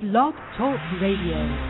Blog Talk Radio.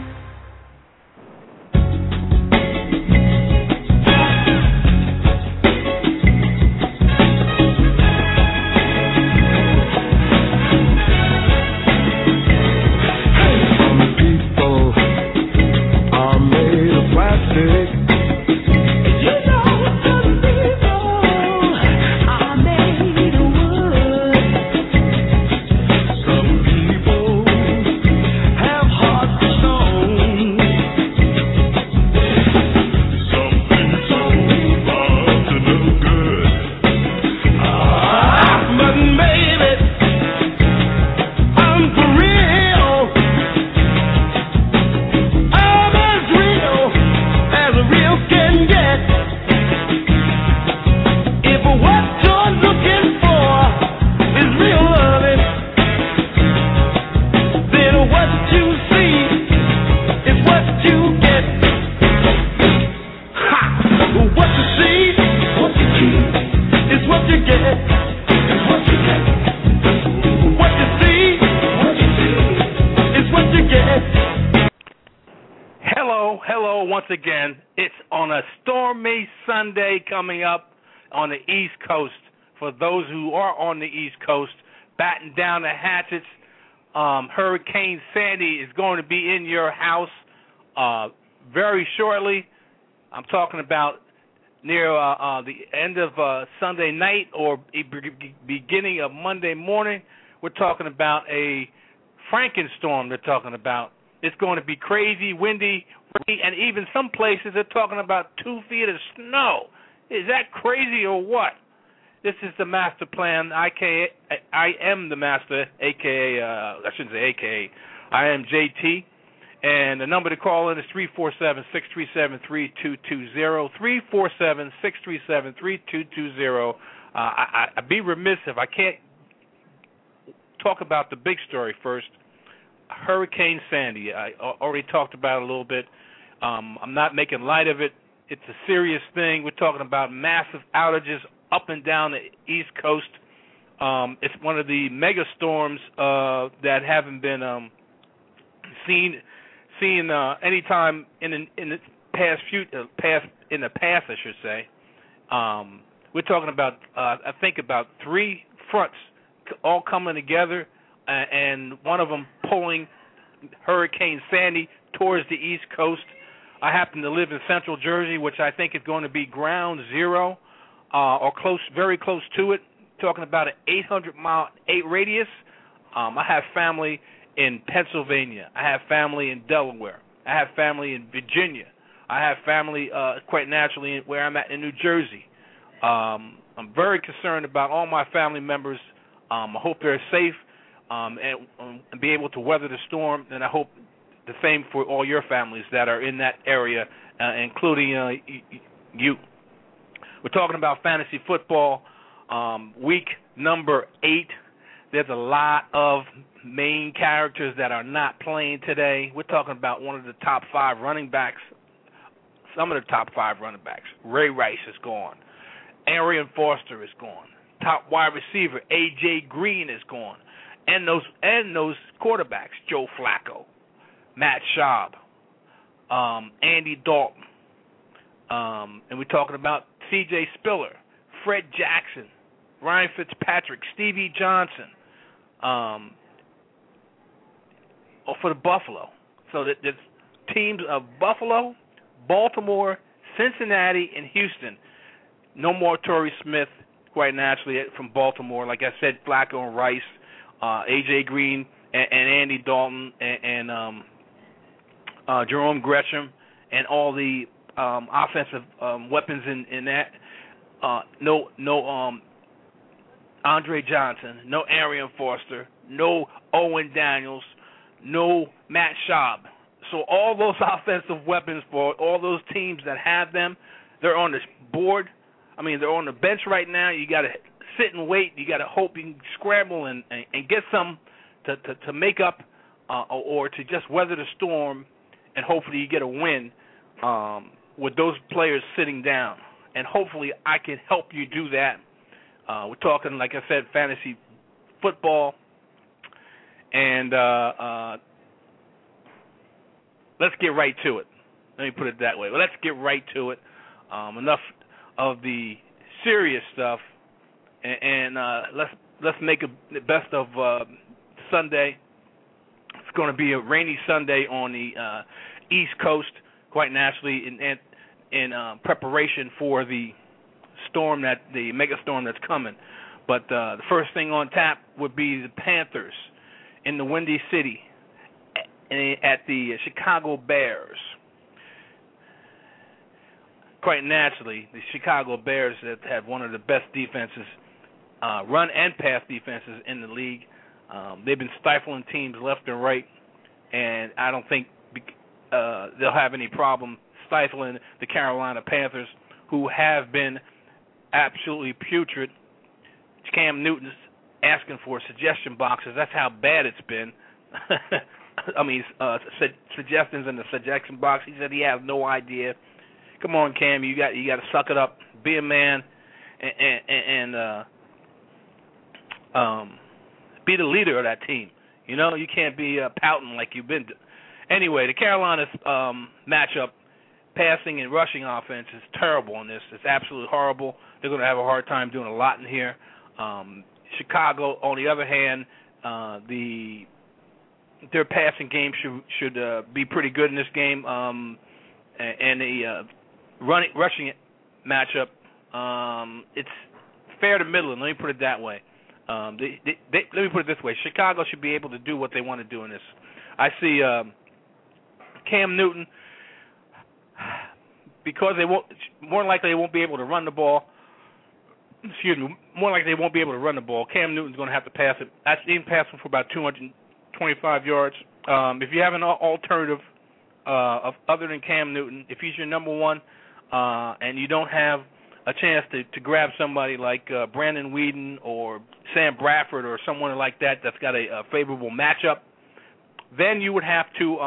Coming up on the East Coast. For those who are on the East Coast, batten down the hatchets. Hurricane Sandy is going to be in your house very shortly. I'm talking about near the end of Sunday night or beginning of Monday morning. We're talking about a Frankenstorm. They're talking about it's going to be crazy, windy, and even some places they're talking about 2 feet of snow. Is that crazy or what? This is the master plan. I am the master, a.k.a. I shouldn't say a.k.a. I am JT. And the number to call in is 347-637-3220, 347-637-3220. I'd be remiss if I can't talk about the big story first. Hurricane Sandy. I already talked about it a little bit. I'm not making light of it. It's a serious thing. We're talking about massive outages up and down the East Coast. It's one of the mega storms that haven't been seen any time in the past, I should say. We're talking about I think about 3 fronts all coming together, and one of them pulling Hurricane Sandy towards the East Coast. I happen to live in Central Jersey, which I think is going to be ground zero or close, very close to it. Talking about an 800-mile radius. I have family in Pennsylvania. I have family in Delaware. I have family in Virginia. I have family, quite naturally, where I'm at in New Jersey. I'm very concerned about all my family members. I hope they're safe and be able to weather the storm, and I hope the same for all your families that are in that area, including you. We're talking about fantasy football, week number 8. There's a lot of main characters that are not playing today. We're talking about one of the top 5 running backs, some of the top 5 running backs. Ray Rice is gone. Arian Foster is gone. Top wide receiver A.J. Green is gone. And those quarterbacks, Joe Flacco, Matt Schaub, Andy Dalton, and we're talking about C.J. Spiller, Fred Jackson, Ryan Fitzpatrick, Stevie Johnson, for the Buffalo. So that there's teams of Buffalo, Baltimore, Cincinnati, and Houston. No more Torrey Smith, quite naturally, from Baltimore. Like I said, Flacco and Rice, A.J. Green, and Andy Dalton, and Jerome Gresham, and all the offensive weapons in that. No Andre Johnson, no Arian Foster, no Owen Daniels, no Matt Schaub. So all those offensive weapons for all those teams that have them, they're on the board. I mean, they're on the bench right now. You got to sit and wait. You got to hope you can scramble and get some to make up or to just weather the storm, and hopefully you get a win with those players sitting down. And hopefully I can help you do that. We're talking, like I said, fantasy football. And let's get right to it. Let me put it that way. Well, let's get right to it. Enough of the serious stuff, and let's make the best of Sunday. It's going to be a rainy Sunday on the East Coast, quite naturally, in preparation for the mega storm that's coming. But the first thing on tap would be the Panthers in the Windy City at the Chicago Bears. Quite naturally, the Chicago Bears that have one of the best defenses, run and pass defenses in the league. They've been stifling teams left and right, and I don't think they'll have any problem stifling the Carolina Panthers, who have been absolutely putrid. Cam Newton's asking for suggestion boxes. That's how bad it's been. I mean, suggestions in the suggestion box. He said he has no idea. Come on, Cam, you got to suck it up, be a man, and be the leader of that team. You know, you can't be pouting like you've been. Anyway, the Carolina's matchup, passing and rushing offense, is terrible in this. It's absolutely horrible. They're going to have a hard time doing a lot in here. Chicago, on the other hand, their passing game should be pretty good in this game, and the rushing matchup, it's fair to middling. Let me put it that way. Let me put it this way: Chicago should be able to do what they want to do in this. I see Cam Newton, because they won't. More likely, they won't be able to run the ball. Excuse me. More likely, they won't be able to run the ball. Cam Newton's going to have to pass it. I've seen him pass him for about 225 yards. If you have an alternative other than Cam Newton, if he's your number one, and you don't have a chance to grab somebody like Brandon Weeden or Sam Bradford or someone like that that's got a favorable matchup, then you would have to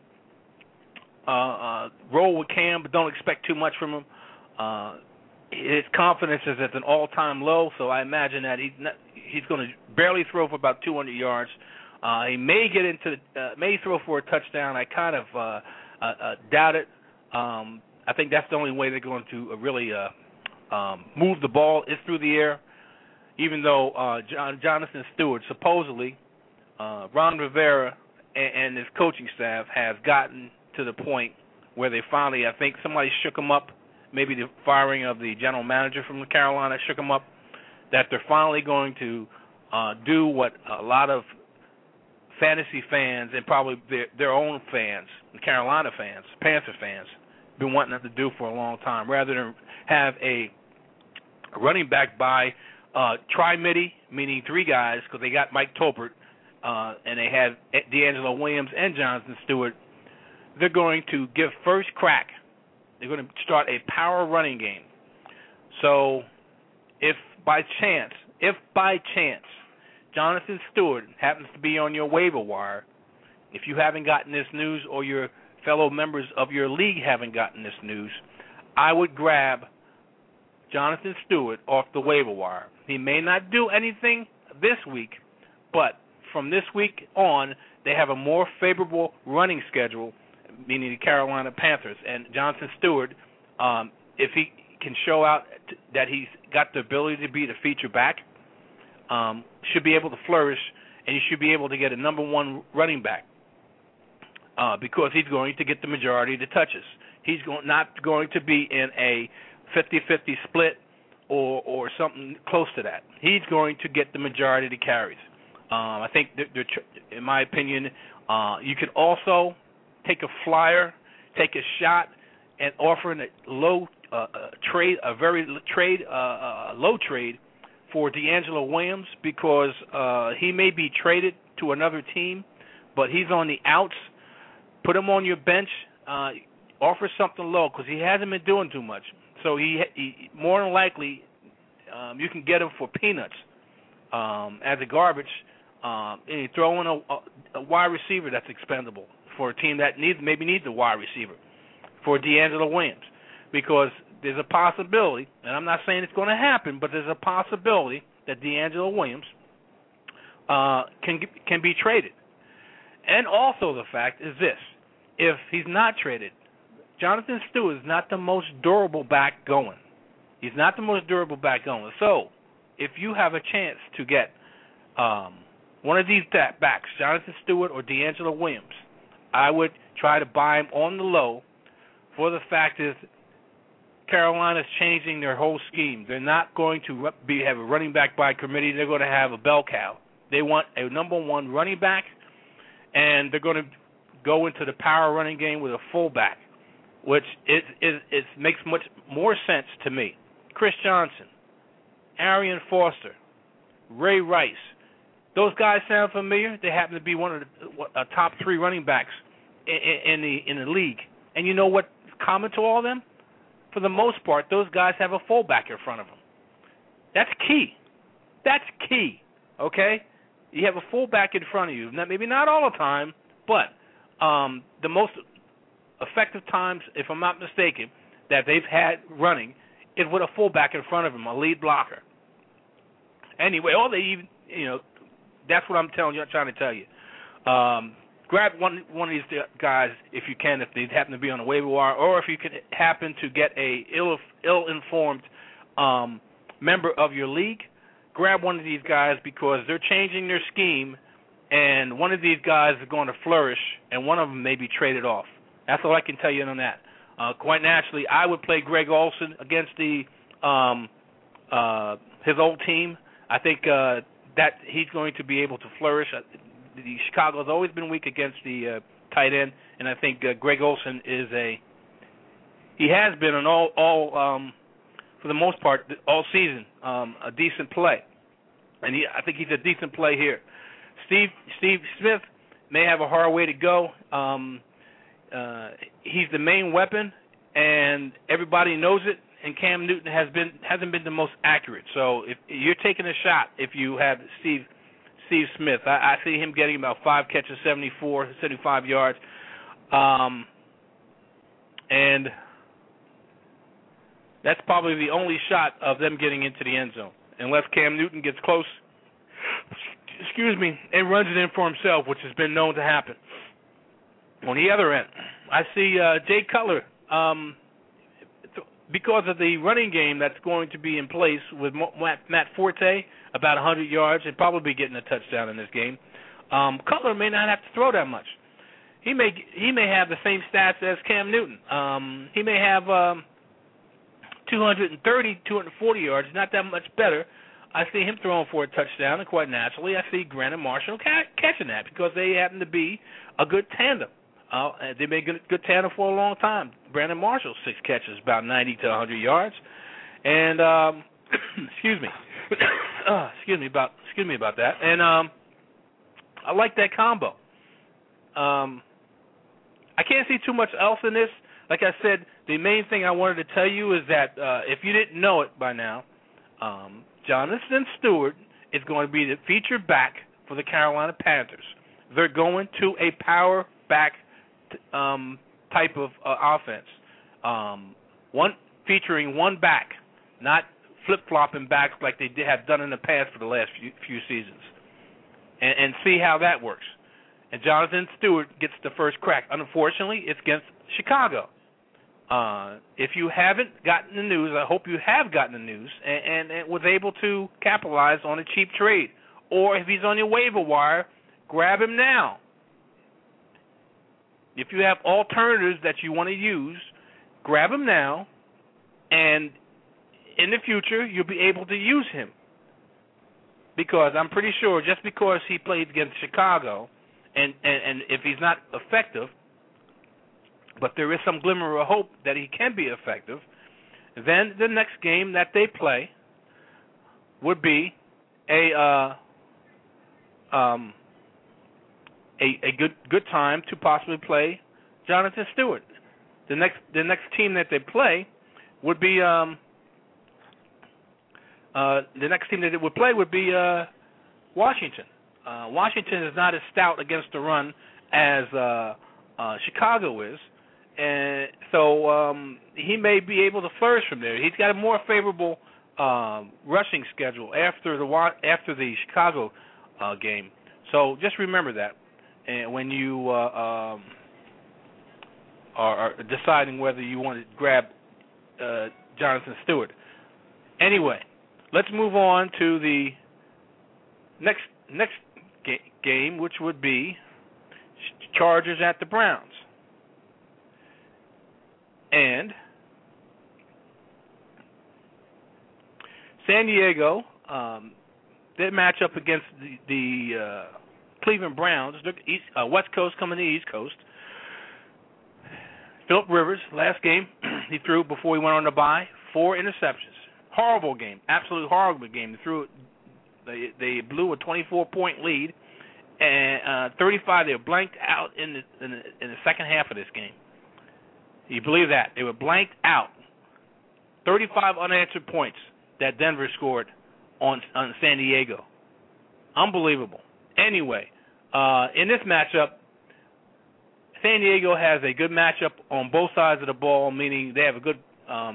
roll with Cam, but don't expect too much from him. His confidence is at an all-time low, so I imagine that he's going to barely throw for about 200 yards. He may get may throw for a touchdown. I kind of doubt it. I think that's the only way they're going to really move the ball is through the air. Even though Jonathan Stewart, supposedly, Ron Rivera and his coaching staff has gotten to the point where they finally, I think somebody shook them up. Maybe the firing of the general manager from Carolina shook them up. That they're finally going to do what a lot of fantasy fans and probably their own fans, Carolina fans, Panther fans, been wanting them to do for a long time, rather than have a running back by tri-midi, meaning three guys, because they got Mike Tolbert, and they had D'Angelo Williams and Jonathan Stewart. They're going to give first crack. They're going to start a power running game. So if by chance, Jonathan Stewart happens to be on your waiver wire, if you haven't gotten this news or your fellow members of your league haven't gotten this news, I would grab Jonathan Stewart off the waiver wire. He may not do anything this week, but from this week on, they have a more favorable running schedule, meaning the Carolina Panthers. And Jonathan Stewart, if he can show out that he's got the ability to be the feature back, should be able to flourish, and he should be able to get a number one running back because he's going to get the majority of the touches. He's not going to be in a 50-50 split or something close to that. He's going to get the majority of the carries. I think, in my opinion, you could also take a flyer, take a shot, and offer a low trade, low trade for D'Angelo Williams, because he may be traded to another team, but he's on the outs. Put him on your bench. Offer something low, because he hasn't been doing too much. So he more than likely you can get him for peanuts as a garbage. And you throw in a wide receiver that's expendable for a team that maybe needs a wide receiver for D'Angelo Williams, because there's a possibility, and I'm not saying it's going to happen, but there's a possibility that D'Angelo Williams can be traded. And also the fact is this: if he's not traded, Jonathan Stewart is not the most durable back going. He's not the most durable back going. So if you have a chance to get one of these backs, Jonathan Stewart or D'Angelo Williams, I would try to buy him on the low. For the fact is, Carolina's changing their whole scheme. They're not going to have a running back by committee. They're going to have a bell cow. They want a number one running back, and they're going to go into the power running game with a fullback, which makes much more sense to me. Chris Johnson, Arian Foster, Ray Rice. Those guys sound familiar. They happen to be one of the top three running backs in the league. And you know what's common to all of them? For the most part, those guys have a fullback in front of them. That's key. That's key, okay? You have a fullback in front of you. Now, maybe not all the time, but the most effective times, if I'm not mistaken, that they've had running is with a fullback in front of them, a lead blocker. Anyway, that's what I'm trying to tell you. Grab one of these guys if you can, if they happen to be on the waiver wire, or if you can happen to get a ill-informed member of your league. Grab one of these guys because they're changing their scheme, and one of these guys is going to flourish, and one of them may be traded off. That's all I can tell you on that. Quite naturally, I would play Greg Olsen against his old team. I think that he's going to be able to flourish. The Chicago has always been weak against the tight end, and I think Greg Olsen he has been an all for the most part all season a decent play, and I think he's a decent play here. Steve Smith may have a hard way to go. He's the main weapon, and everybody knows it. And Cam Newton hasn't been the most accurate. So if you're taking a shot, if you have Steve Smith, I see him getting about 5 catches, 75 yards, and that's probably the only shot of them getting into the end zone, unless Cam Newton gets close, and runs it in for himself, which has been known to happen. On the other end, I see Jay Cutler. Because of the running game that's going to be in place with Matt Forte, about 100 yards, and probably getting a touchdown in this game, Cutler may not have to throw that much. He may have the same stats as Cam Newton. He may have 230, 240 yards, not that much better. I see him throwing for a touchdown, and quite naturally, I see Grant and Marshall catching that because they happen to be a good tandem. They've been good tandem for a long time. Brandon Marshall, 6 catches, about 90 to 100 yards, and excuse me about that. And I like that combo. I can't see too much else in this. Like I said, the main thing I wanted to tell you is that if you didn't know it by now, Jonathan Stewart is going to be the featured back for the Carolina Panthers. They're going to a power back type of offense, featuring one back, not flip-flopping backs like they have done in the past for the last few seasons, and see how that works. And Jonathan Stewart gets the first crack. Unfortunately, it's against Chicago. If you haven't gotten the news, I hope you have gotten the news and was able to capitalize on a cheap trade. Or if he's on your waiver wire, grab him now. If you have alternatives that you want to use, grab him now, and in the future, you'll be able to use him. Because I'm pretty sure just because he played against Chicago, and if he's not effective, but there is some glimmer of hope that he can be effective, then the next game that they play would be a good time to possibly play Jonathan Stewart. The next team that they play would be Washington. Washington is not as stout against the run as Chicago is, and so he may be able to flourish from there. He's got a more favorable rushing schedule after the Chicago game. So just remember that, and when you are deciding whether you want to grab Jonathan Stewart. Anyway, let's move on to the next game, which would be Chargers at the Browns. And San Diego, they match up against the Cleveland Browns. West Coast coming to the East Coast. Phillip Rivers, last game, he threw before he went on the bye, 4 interceptions. Horrible game, absolutely horrible game. They blew a 24-point lead, and 35. They were blanked out in the second half of this game. You believe that? They were blanked out. 35 unanswered points that Denver scored on San Diego. Unbelievable. Anyway, in this matchup, San Diego has a good matchup on both sides of the ball, meaning they have a good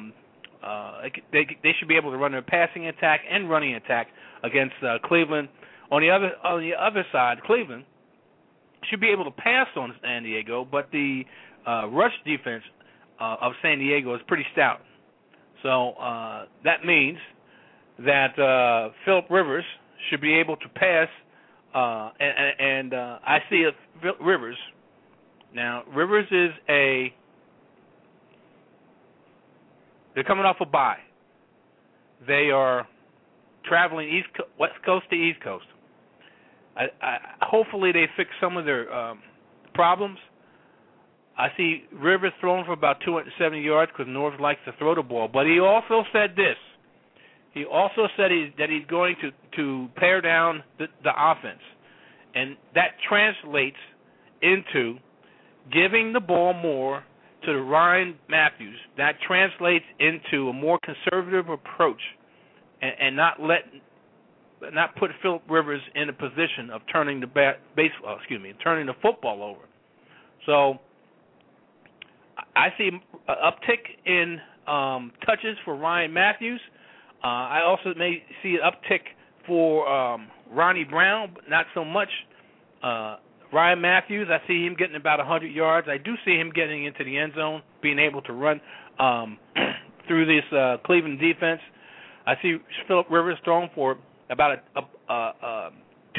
they should be able to run their passing attack and running attack against Cleveland. On the other side, Cleveland should be able to pass on San Diego, but the rush defense of San Diego is pretty stout. So that means that Phillip Rivers should be able to pass, and I see Rivers. Now, Rivers is they're coming off a bye. They are traveling West Coast to East Coast. Hopefully they fix some of their problems. I see Rivers throwing for about 270 yards because North likes to throw the ball. But he also said this. He also said that he's going to pare down the offense. And that translates into giving the ball more to Ryan Matthews. That translates into a more conservative approach and not put Phillip Rivers in a position of turning turning the football over. So I see an uptick in touches for Ryan Matthews. I also may see an uptick for Ronnie Brown, but not so much. Ryan Matthews, I see him getting about 100 yards. I do see him getting into the end zone, being able to run through this Cleveland defense. I see Phillip Rivers throwing for about about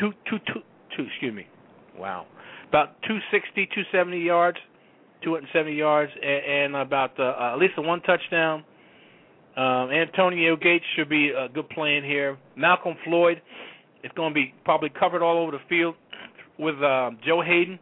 260, 270 yards, 270 yards, and about at least one touchdown. Antonio Gates should be a good play in here. Malcolm Floyd is going to be probably covered all over the field with Joe Hayden.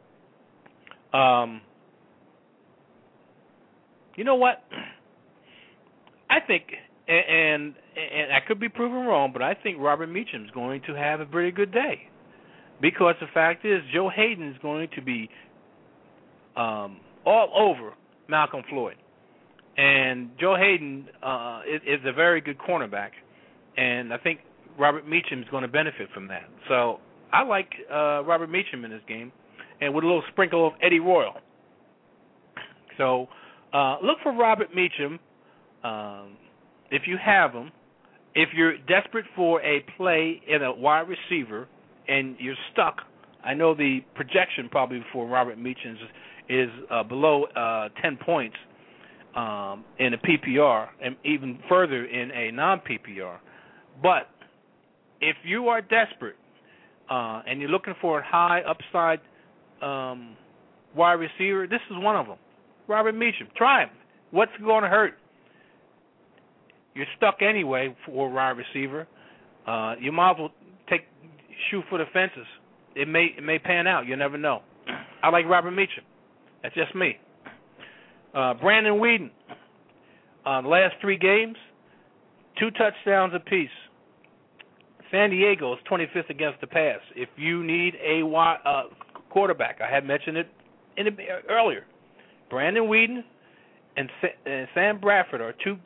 You know what? I think, and I could be proven wrong, but I think Robert Meacham is going to have a pretty good day, because the fact is Joe Hayden is going to be all over Malcolm Floyd. And Joe Hayden is a very good cornerback, and I think Robert Meacham is going to benefit from that. So I like Robert Meacham in this game, and with a little sprinkle of Eddie Royal. So look for Robert Meacham if you have him. If you're desperate for a play in a wide receiver and you're stuck, I know the projection probably for Robert Meacham is below 10 points in a PPR, and even further in a non-PPR. But if you are desperate and you're looking for a high upside wide receiver, this is one of them. Robert Meacham. Try him. What's going to hurt? You're stuck anyway for a wide receiver. You might as well shoot for the fences. It may pan out. You never know. I like Robert Meacham. That's just me. Brandon Weeden. The last 3 games, 2 touchdowns apiece. San Diego is 25th against the pass. If you need a quarterback, I had mentioned it earlier. Brandon Weeden and Sam Bradford are two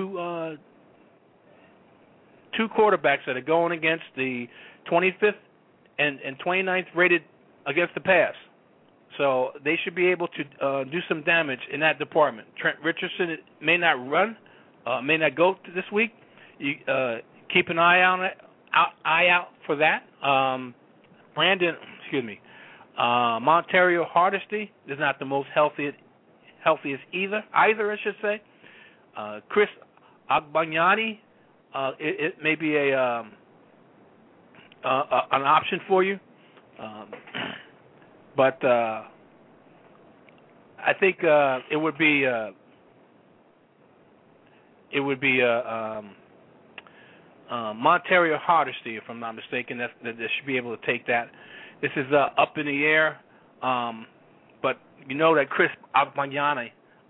quarterbacks that are going against the 25th and 29th rated against the pass. So they should be able to do some damage in that department. Trent Richardson may not run, may not go this week. You keep an eye eye out for that. Montario Hardesty is not the most healthiest either, I should say. Chris Agbayani, it may be an option for you, but I think it would be Montario Hardesty, if I'm not mistaken. That should be able to take that. This is up in the air, but you know that Chris Agbayani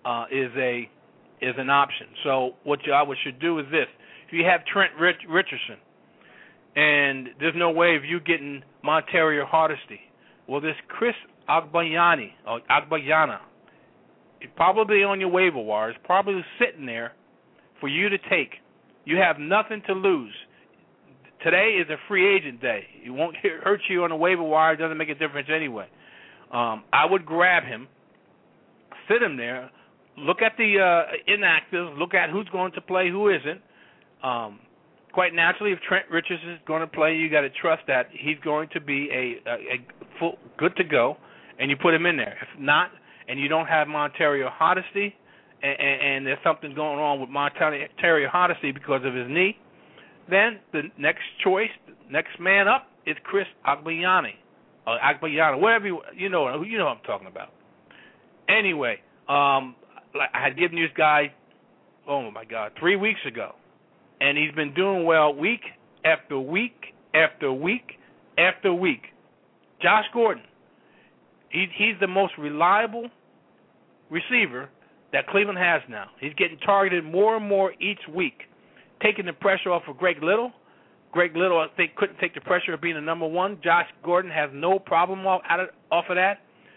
is an option. So what should do is this: if you have Trent Richardson, and there's no way of you getting Montario Hardesty, well, this Chris Agbayani or Agbayana, probably on your waiver wire, is probably sitting there for you to take. You have nothing to lose. Today is a free agent day. It won't hurt you on the waiver wire. It doesn't make a difference anyway. I would grab him, sit him there, look at the inactives, look at who's going to play, who isn't. Quite naturally, if Trent Richardson is going to play, you got to trust that he's going to be a full good to go, and you put him in there. If not, and you don't have Montario Hardesty, and there's something going on with Montario Hardesty because of his knee, then the next choice, next man up, is Chris Agbayani, or Agbayana, whatever you know what I'm talking about. Anyway, I had given this guy, 3 weeks ago, and he's been doing well week after week after week after week. Josh Gordon, he's the most reliable receiver that Cleveland has now. He's getting targeted more and more each week, taking the pressure off of Greg Little. Greg Little, I think, couldn't take the pressure of being the number one. Josh Gordon has no problem off of that.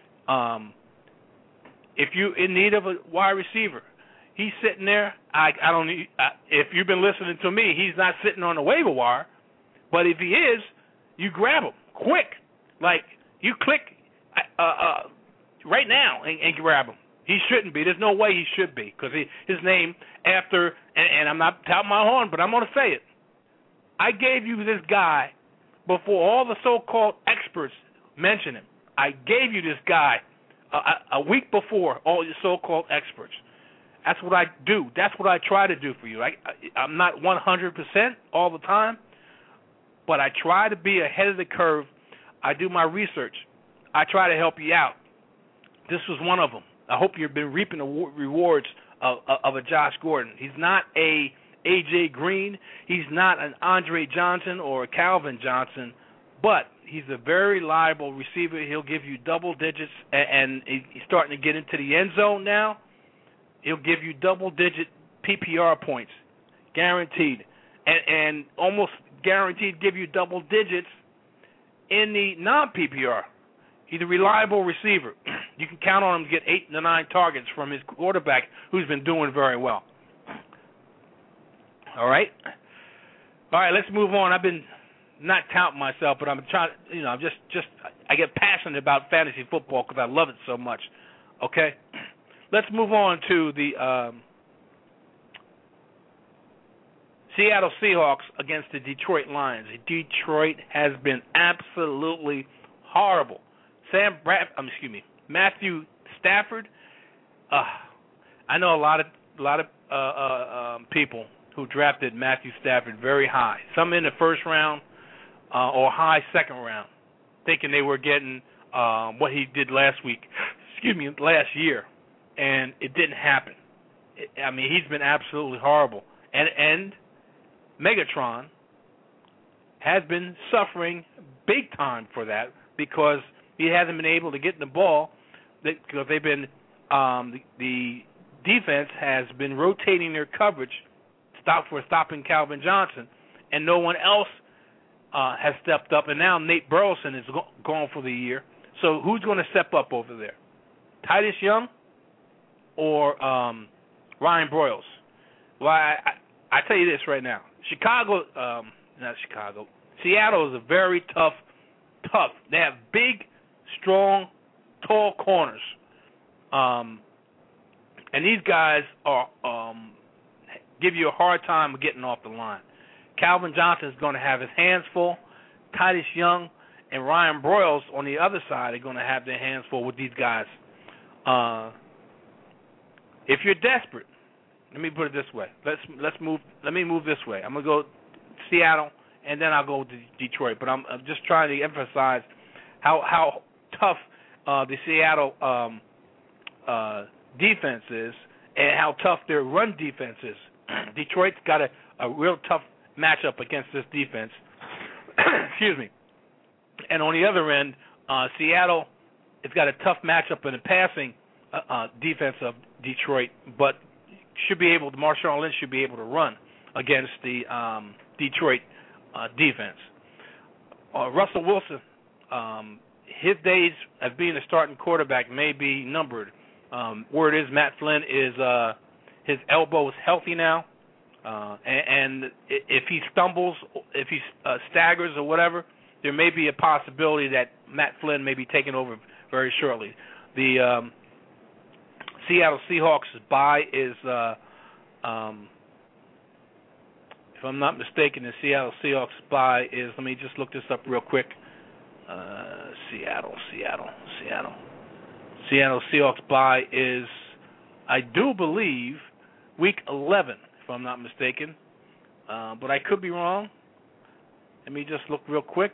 If you're in need of a wide receiver, he's sitting there. If you've been listening to me, he's not sitting on the waiver wire. But if he is, you grab him quick. Like, you click right now and grab him. He shouldn't be. There's no way he should be, because his name after, and I'm not touting my horn, but I'm going to say it. I gave you this guy before all the so-called experts mentioned him. I gave you this guy a week before all your so-called experts. That's what I do. That's what I try to do for you. I'm not 100% all the time, but I try to be ahead of the curve. I do my research. I try to help you out. This was one of them. I hope you've been reaping the rewards of a Josh Gordon. He's not a A.J. Green. He's not an Andre Johnson or a Calvin Johnson, but he's a very reliable receiver. He'll give you double digits, and he's starting to get into the end zone now. He'll give you double-digit PPR points, guaranteed, and almost guaranteed give you double digits in the non-PPR. He's a reliable receiver. You can count on him to get 8 to 9 targets from his quarterback, who's been doing very well. All right, let's move on. I've been not touting myself, but I'm trying. I'm just I get passionate about fantasy football because I love it so much. Okay, let's move on to the Seattle Seahawks against the Detroit Lions. Detroit has been absolutely horrible. Matthew Stafford. I know a lot of people who drafted Matthew Stafford very high. Some in the first round or high second round, thinking they were getting what he did last year, and it didn't happen. He's been absolutely horrible. And Megatron has been suffering big time for that because he hasn't been able to get in the ball because they've been the defense has been rotating their coverage stopping Calvin Johnson, and no one else has stepped up. And now Nate Burleson is gone for the year. So who's going to step up over there? Titus Young or Ryan Broyles? Well, I tell you this right now. Seattle is a very tough. They have big, strong, tall corners. And these guys are give you a hard time getting off the line. Calvin Johnson is going to have his hands full. Titus Young and Ryan Broyles on the other side are going to have their hands full with these guys. If you're desperate, let me put it this way. Let me move this way. I'm going to go Seattle, and then I'll go to Detroit. But I'm just trying to emphasize how tough the Seattle defense is and how tough their run defense is. Detroit's got a real tough matchup against this defense. Excuse me. And on the other end, Seattle has got a tough matchup in the passing defense of Detroit, but Marshawn Lynch should be able to run against the Detroit defense. Russell Wilson, his days of being a starting quarterback may be numbered. Word is Matt Flynn is his elbow is healthy now, and if he stumbles, if he staggers or whatever, there may be a possibility that Matt Flynn may be taking over very shortly. The Seattle Seahawks' bye is, if I'm not mistaken, the Seattle Seahawks' bye is, let me just look this up real quick. Seattle Seahawks bye is, I do believe, week 11, if I'm not mistaken. But I could be wrong. Let me just look real quick.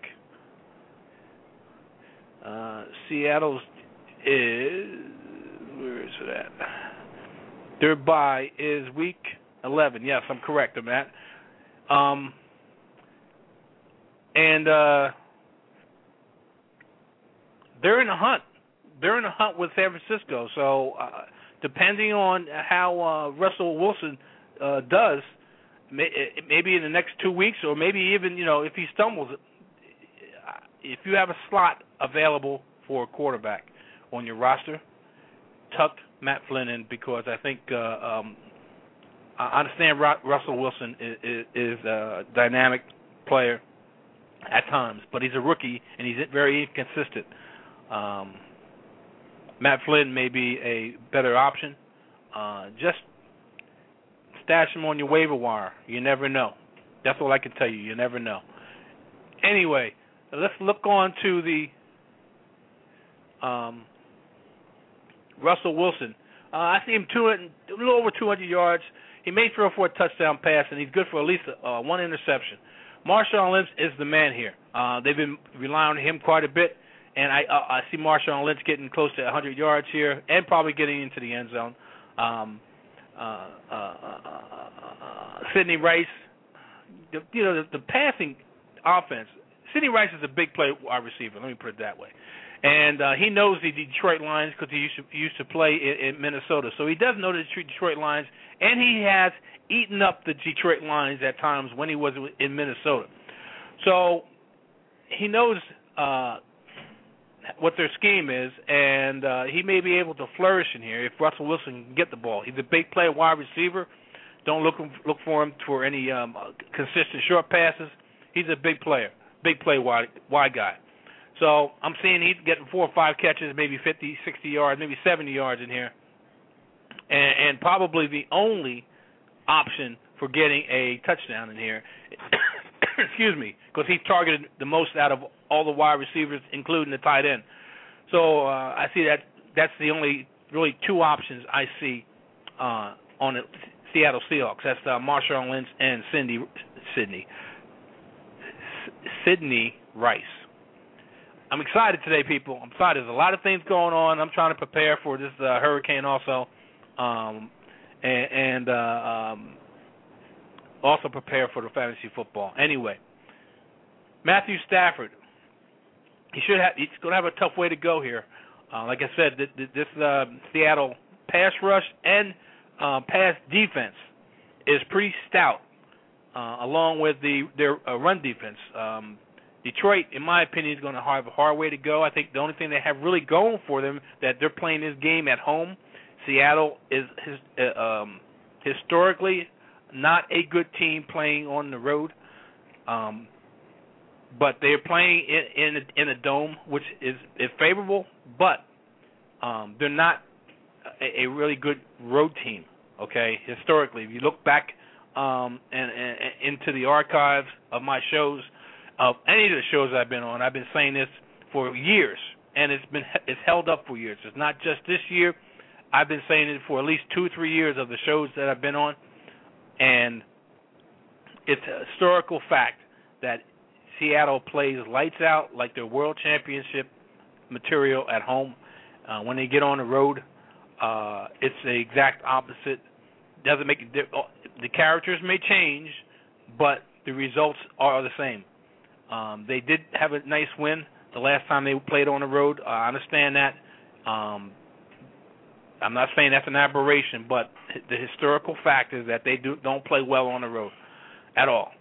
Seattle's is, where is it at? Their bye is week 11. Yes, I'm correct on that. And they're in a hunt. They're in a hunt with San Francisco. So depending on how Russell Wilson does, maybe in the next 2 weeks, or maybe even, if he stumbles, if you have a slot available for a quarterback on your roster, tuck Matt Flynn in, because I think I understand Russell Wilson is a dynamic player at times, but he's a rookie and he's very inconsistent. Matt Flynn may be a better option. Just stash him on your waiver wire. You never know. That's all I can tell you. You never know. Anyway, let's look on to the Russell Wilson. I see him a little over 200 yards. He may throw for a touchdown pass, and he's good for at least one interception. Marshawn Lynch is the man here. They've been relying on him quite a bit, and I see Marshawn Lynch getting close to 100 yards here and probably getting into the end zone. Sidney Rice, the passing offense. Sidney Rice is a big play wide receiver. Let me put it that way. And he knows the Detroit Lions because he used to play in Minnesota. So he does know the Detroit Lions, and he has eaten up the Detroit Lions at times when he was in Minnesota. So he knows what their scheme is, and he may be able to flourish in here if Russell Wilson can get the ball. He's a big play wide receiver. Don't look for him for any consistent short passes. He's a big player, big play wide guy. So I'm seeing he's getting 4 or 5 catches, maybe 50, 60 yards, maybe 70 yards in here, and probably the only option for getting a touchdown in here. Excuse me, because he's targeted the most out of all the wide receivers, including the tight end. So I see that's the only really 2 options I see on the Seattle Seahawks. That's Marshawn Lynch and Sidney Rice. I'm excited today, people. I'm excited. There's a lot of things going on. I'm trying to prepare for this hurricane also, and also prepare for the fantasy football. Anyway, Matthew Stafford. He's going to have a tough way to go here. Like I said, this Seattle pass rush and pass defense is pretty stout, along with their run defense. Detroit, in my opinion, is going to have a hard way to go. I think the only thing they have really going for them that they're playing this game at home. Seattle is historically not a good team playing on the road, but they're playing in a dome, which is favorable. But they're not a really good road team. Okay, historically, if you look back and into the archives of my shows, of any of the shows I've been on. I've been saying this for years, and it's held up for years. It's not just this year. I've been saying it for at least 2-3 years of the shows that I've been on, and it's a historical fact that Seattle plays lights out like their world championship material at home. When they get on the road, it's the exact opposite. Doesn't make it. The characters may change, but the results are the same. They did have a nice win the last time they played on the road. I understand that. I'm not saying that's an aberration, but the historical fact is that they don't play well on the road at all.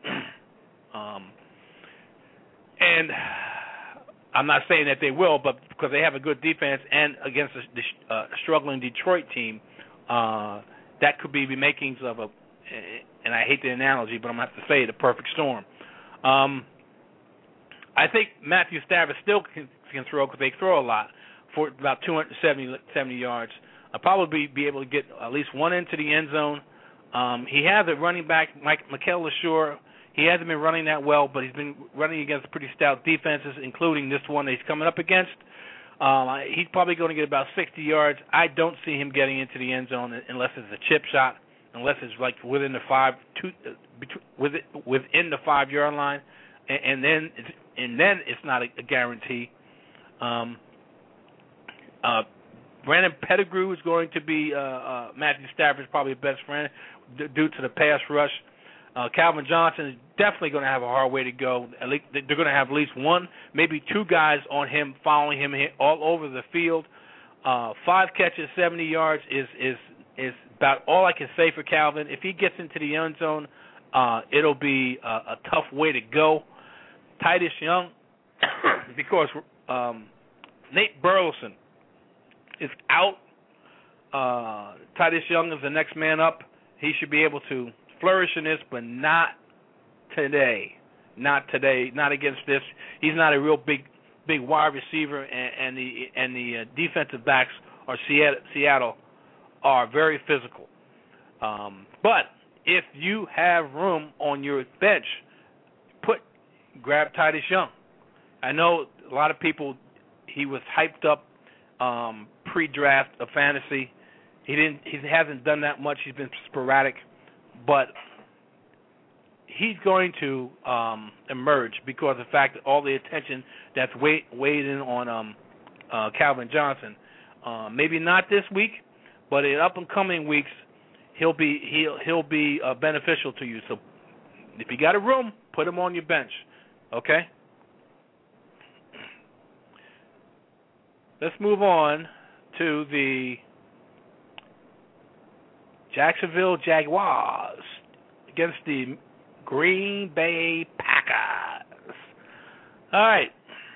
And I'm not saying that they will, but because they have a good defense and against a struggling Detroit team, that could be the makings of and I hate the analogy, but I'm going to have to say the perfect storm. I think Matthew Stafford still can throw because they throw a lot for about 270 yards. I'll probably be able to get at least one into the end zone. He has a running back, Mikel LeSure. He hasn't been running that well, but he's been running against pretty stout defenses, including this one that he's coming up against. He's probably going to get about 60 yards. I don't see him getting into the end zone unless it's a chip shot, unless it's like within the 5-yard line, and then it's not a guarantee. Brandon Pettigrew is going to be Matthew Stafford's probably best friend due to the pass rush. Calvin Johnson is definitely going to have a hard way to go. At least they're going to have at least one, maybe two guys on him, following him all over the field. 5 catches, 70 yards is about all I can say for Calvin. If he gets into the end zone, it'll be a tough way to go. Titus Young, because Nate Burleson is out. Titus Young is the next man up. He should be able to flourish in this, but not today. Not today. Not against this. He's not a real big wide receiver, and the defensive backs are Seattle are very physical. But if you have room on your bench, grab Titus Young. I know a lot of people. He was hyped up pre-draft of fantasy. He hasn't done that much. He's been sporadic. But he's going to emerge because of the fact that all the attention that's weighed in on Calvin Johnson. Maybe not this week, but in up and coming weeks, he'll be beneficial to you. So if you got a room, put him on your bench. Okay. Let's move on to the Jacksonville Jaguars against the Green Bay Packers. All right.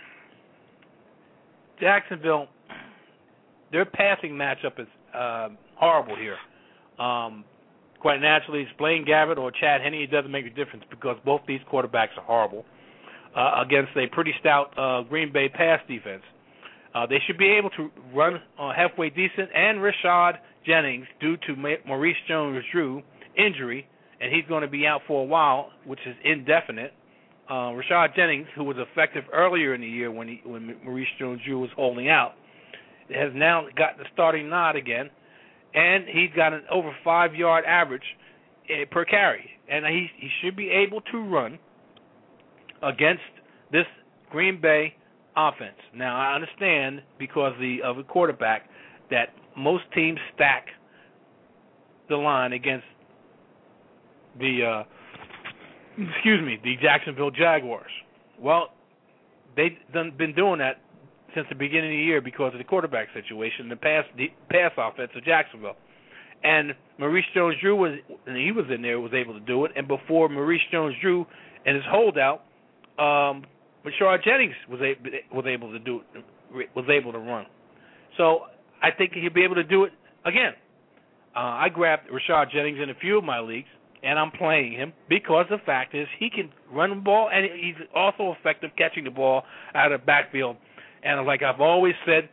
Jacksonville, their passing matchup is horrible here. Quite naturally, it's Blaine Gabbert or Chad Henne. It doesn't make a difference because both these quarterbacks are horrible against a pretty stout Green Bay pass defense. They should be able to run halfway decent, and Rashad Jennings, due to Maurice Jones-Drew injury, and he's going to be out for a while, which is indefinite. Rashad Jennings, who was effective earlier in the year when Maurice Jones-Drew was holding out, has now got the starting nod again, and he's got an over 5-yard average per carry, and he should be able to run against this Green Bay offense. Now, I understand because of the quarterback that most teams stack the line against the Jacksonville Jaguars. Well, they've been doing that since the beginning of the year because of the quarterback situation, the pass offense of Jacksonville. And Maurice Jones-Drew was in there, was able to do it. And before Maurice Jones-Drew and his holdout, Rashad Jennings was able to do it, was able to run. So I think he'll be able to do it again. I grabbed Rashad Jennings in a few of my leagues, and I'm playing him because the fact is he can run the ball, and he's also effective catching the ball out of the backfield. And like I've always said,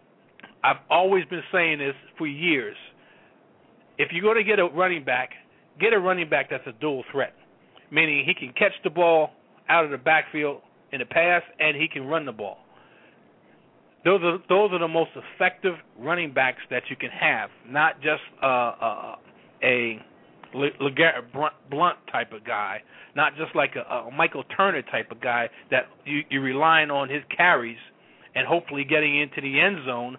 I've always been saying this for years. If you're going to get a running back, get a running back that's a dual threat, meaning he can catch the ball out of the backfield in the pass and he can run the ball. Those are the most effective running backs that you can have, not just a LeGarrette Blount type of guy, not just like a Michael Turner type of guy that you're relying on his carries and hopefully getting into the end zone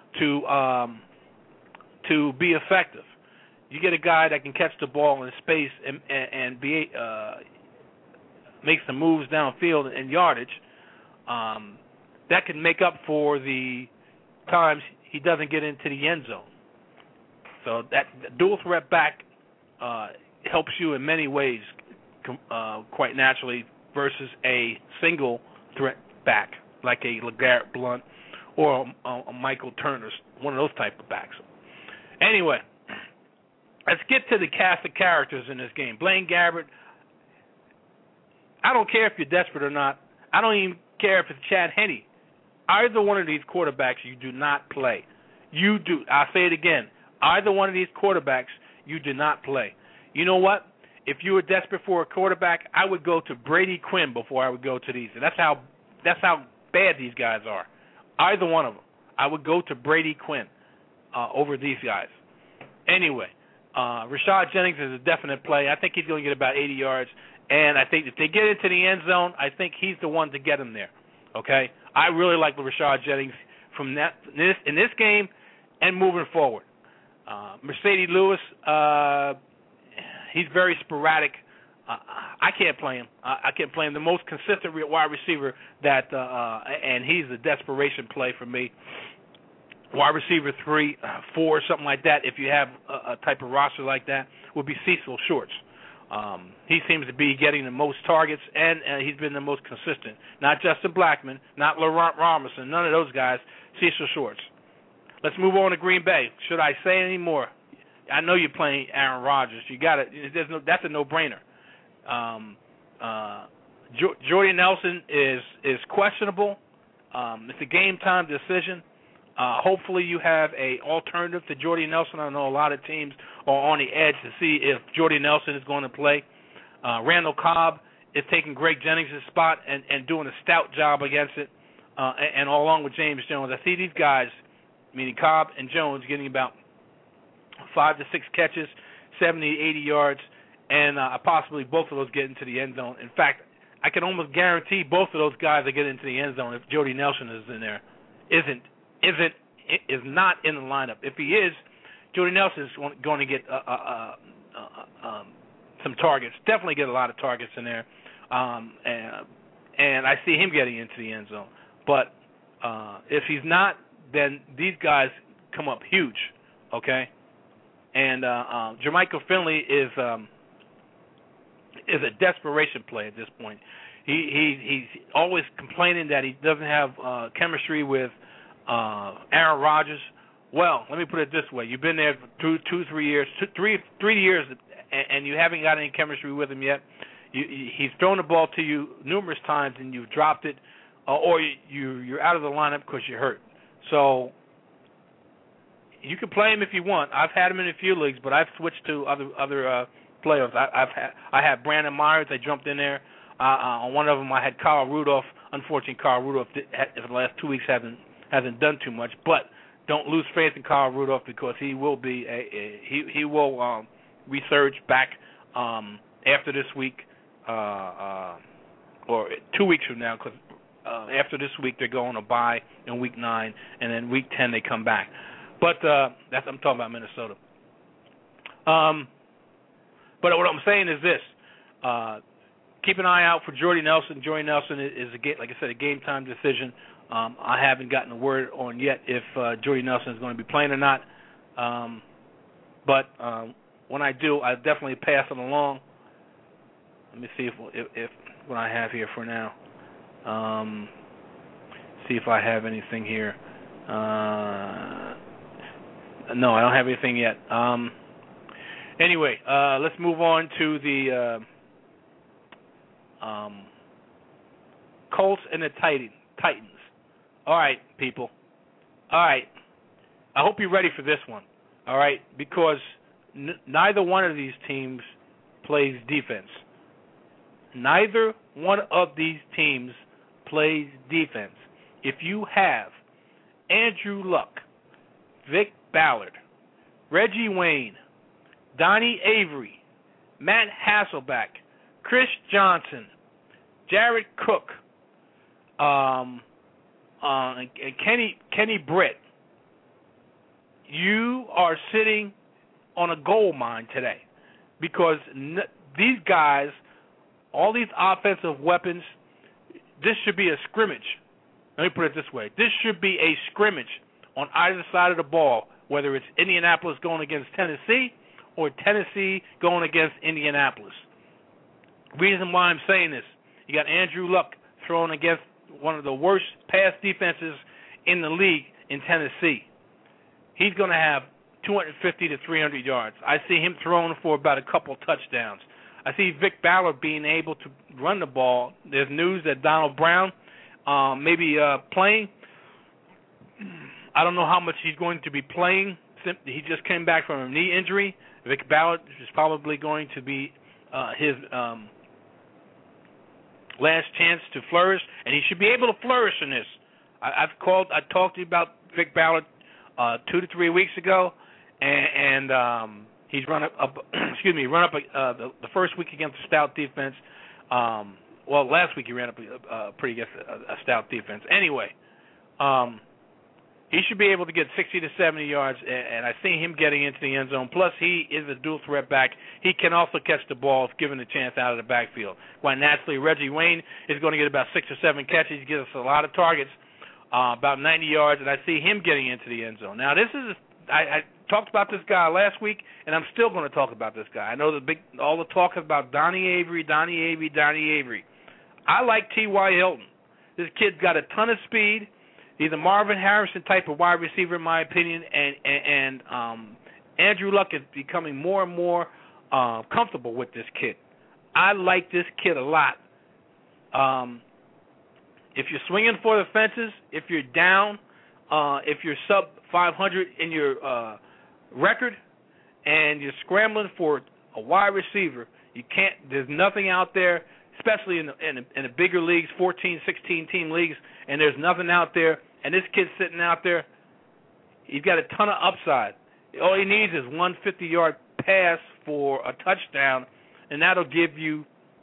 to be effective. You get a guy that can catch the ball in space and be make some moves downfield and yardage. That can make up for the times he doesn't get into the end zone. So that dual threat back helps you in many ways, quite naturally, versus a single threat back like a LeGarrette Blount or a Michael Turner, one of those type of backs. Anyway, let's get to the cast of characters in this game. Blaine Gabbert, I don't care if you're desperate or not. I don't even care if it's Chad Henne. Either one of these quarterbacks you do not play. You do. I'll say it again. Either one of these quarterbacks you do not play. You know what? If you were desperate for a quarterback, I would go to Brady Quinn before I would go to these. And that's how bad these guys are. Either one of them. I would go to Brady Quinn over these guys. Anyway, Rashad Jennings is a definite play. I think he's going to get about 80 yards. And I think if they get into the end zone, I think he's the one to get him there. Okay? I really like Rashad Jennings from in this game and moving forward. Mercedes Lewis, he's very sporadic. I can't play him. I can't play him. The most consistent wide receiver and he's a desperation play for me. Wide receiver 3, 4, something like that, if you have a type of roster like that, would be Cecil Shorts. He seems to be getting the most targets, and he's been the most consistent. Not Justin Blackman, not Laurent Robinson, none of those guys. Cecil Shorts. Let's move on to Green Bay. Should I say any more? I know you're playing Aaron Rodgers. You got it. That's a no-brainer. Jordy Nelson is questionable. It's a game-time decision. Hopefully you have an alternative to Jordy Nelson. I know a lot of teams are on the edge to see if Jordy Nelson is going to play. Randall Cobb is taking Greg Jennings' spot and doing a stout job against it, and along with James Jones. I see these guys, meaning Cobb and Jones, getting about 5 to 6 catches, 70 to 80 yards, and possibly both of those get into the end zone. In fact, I can almost guarantee both of those guys are getting into the end zone if Jordy Nelson is in there. Is not in the lineup. If he is, Jordy Nelson is going to get some targets. Definitely get a lot of targets in there, and I see him getting into the end zone. But if he's not, then these guys come up huge. Okay, and Jermichael Finley is a desperation play at this point. He's always complaining that he doesn't have chemistry with Aaron Rodgers. Well, let me put it this way: you've been there for 3 years, and you haven't got any chemistry with him yet. He's thrown the ball to you numerous times, and you've dropped it, or you're out of the lineup because you're hurt. So you can play him if you want. I've had him in a few leagues, but I've switched to other players. I had Brandon Myers. I jumped in there. On one of them, I had Kyle Rudolph. Unfortunately, Kyle Rudolph for the last 2 weeks hasn't done too much. But don't lose faith in Kyle Rudolph because he will be he will resurge back after this week or 2 weeks from now. Because after this week they're going to bye in week 9, and then week 10 they come back. But I'm talking about Minnesota. But what I'm saying is this. Keep an eye out for Jordy Nelson. Jordy Nelson is, like I said, a game-time decision. I haven't gotten a word on yet if Jordy Nelson is going to be playing or not. But when I do, I definitely pass it along. Let me see if what I have here for now. See if I have anything here. No, I don't have anything yet. Anyway, let's move on to the Colts and the Titans. All right, people. All right. I hope you're ready for this one. All right, because neither one of these teams plays defense. Neither one of these teams plays defense. If you have Andrew Luck, Vic Ballard, Reggie Wayne, Donnie Avery, Matt Hasselbeck, Chris Johnson, Jared Cook, and Kenny Britt, you are sitting on a gold mine today, because these guys, all these offensive weapons, this should be a scrimmage. Let me put it this way. This should be a scrimmage on either side of the ball, whether it's Indianapolis going against Tennessee or Tennessee going against Indianapolis. Reason why I'm saying this, you got Andrew Luck throwing against one of the worst pass defenses in the league in Tennessee. He's going to have 250 to 300 yards. I see him throwing for about a couple touchdowns. I see Vic Ballard being able to run the ball. There's news that Donald Brown may be playing. I don't know how much he's going to be playing. He just came back from a knee injury. Vic Ballard is probably going to be his last chance to flourish, and he should be able to flourish in this. I talked to you about Vic Ballard 2 to 3 weeks ago, and he's run up the first week against a stout defense. Last week he ran up pretty against a stout defense. Anyway, he should be able to get 60 to 70 yards, and I see him getting into the end zone. Plus, he is a dual threat back. He can also catch the ball if given a chance out of the backfield. Quite naturally, Reggie Wayne is going to get about 6 or 7 catches. He gives us a lot of targets, about 90 yards, and I see him getting into the end zone. Now, I talked about this guy last week, and I'm still going to talk about this guy. I know all the talk about Donnie Avery. I like T.Y. Hilton. This kid's got a ton of speed. He's a Marvin Harrison type of wide receiver, in my opinion, and Andrew Luck is becoming more and more comfortable with this kid. I like this kid a lot. If you're swinging for the fences, if you're down, if you're sub 500 in your record, and you're scrambling for a wide receiver, you can't. There's nothing out there, especially in the bigger leagues, 14, 16-team leagues, and there's nothing out there. And this kid's sitting out there, he's got a ton of upside. All he needs is one 50-yard pass for a touchdown, and that'll give you,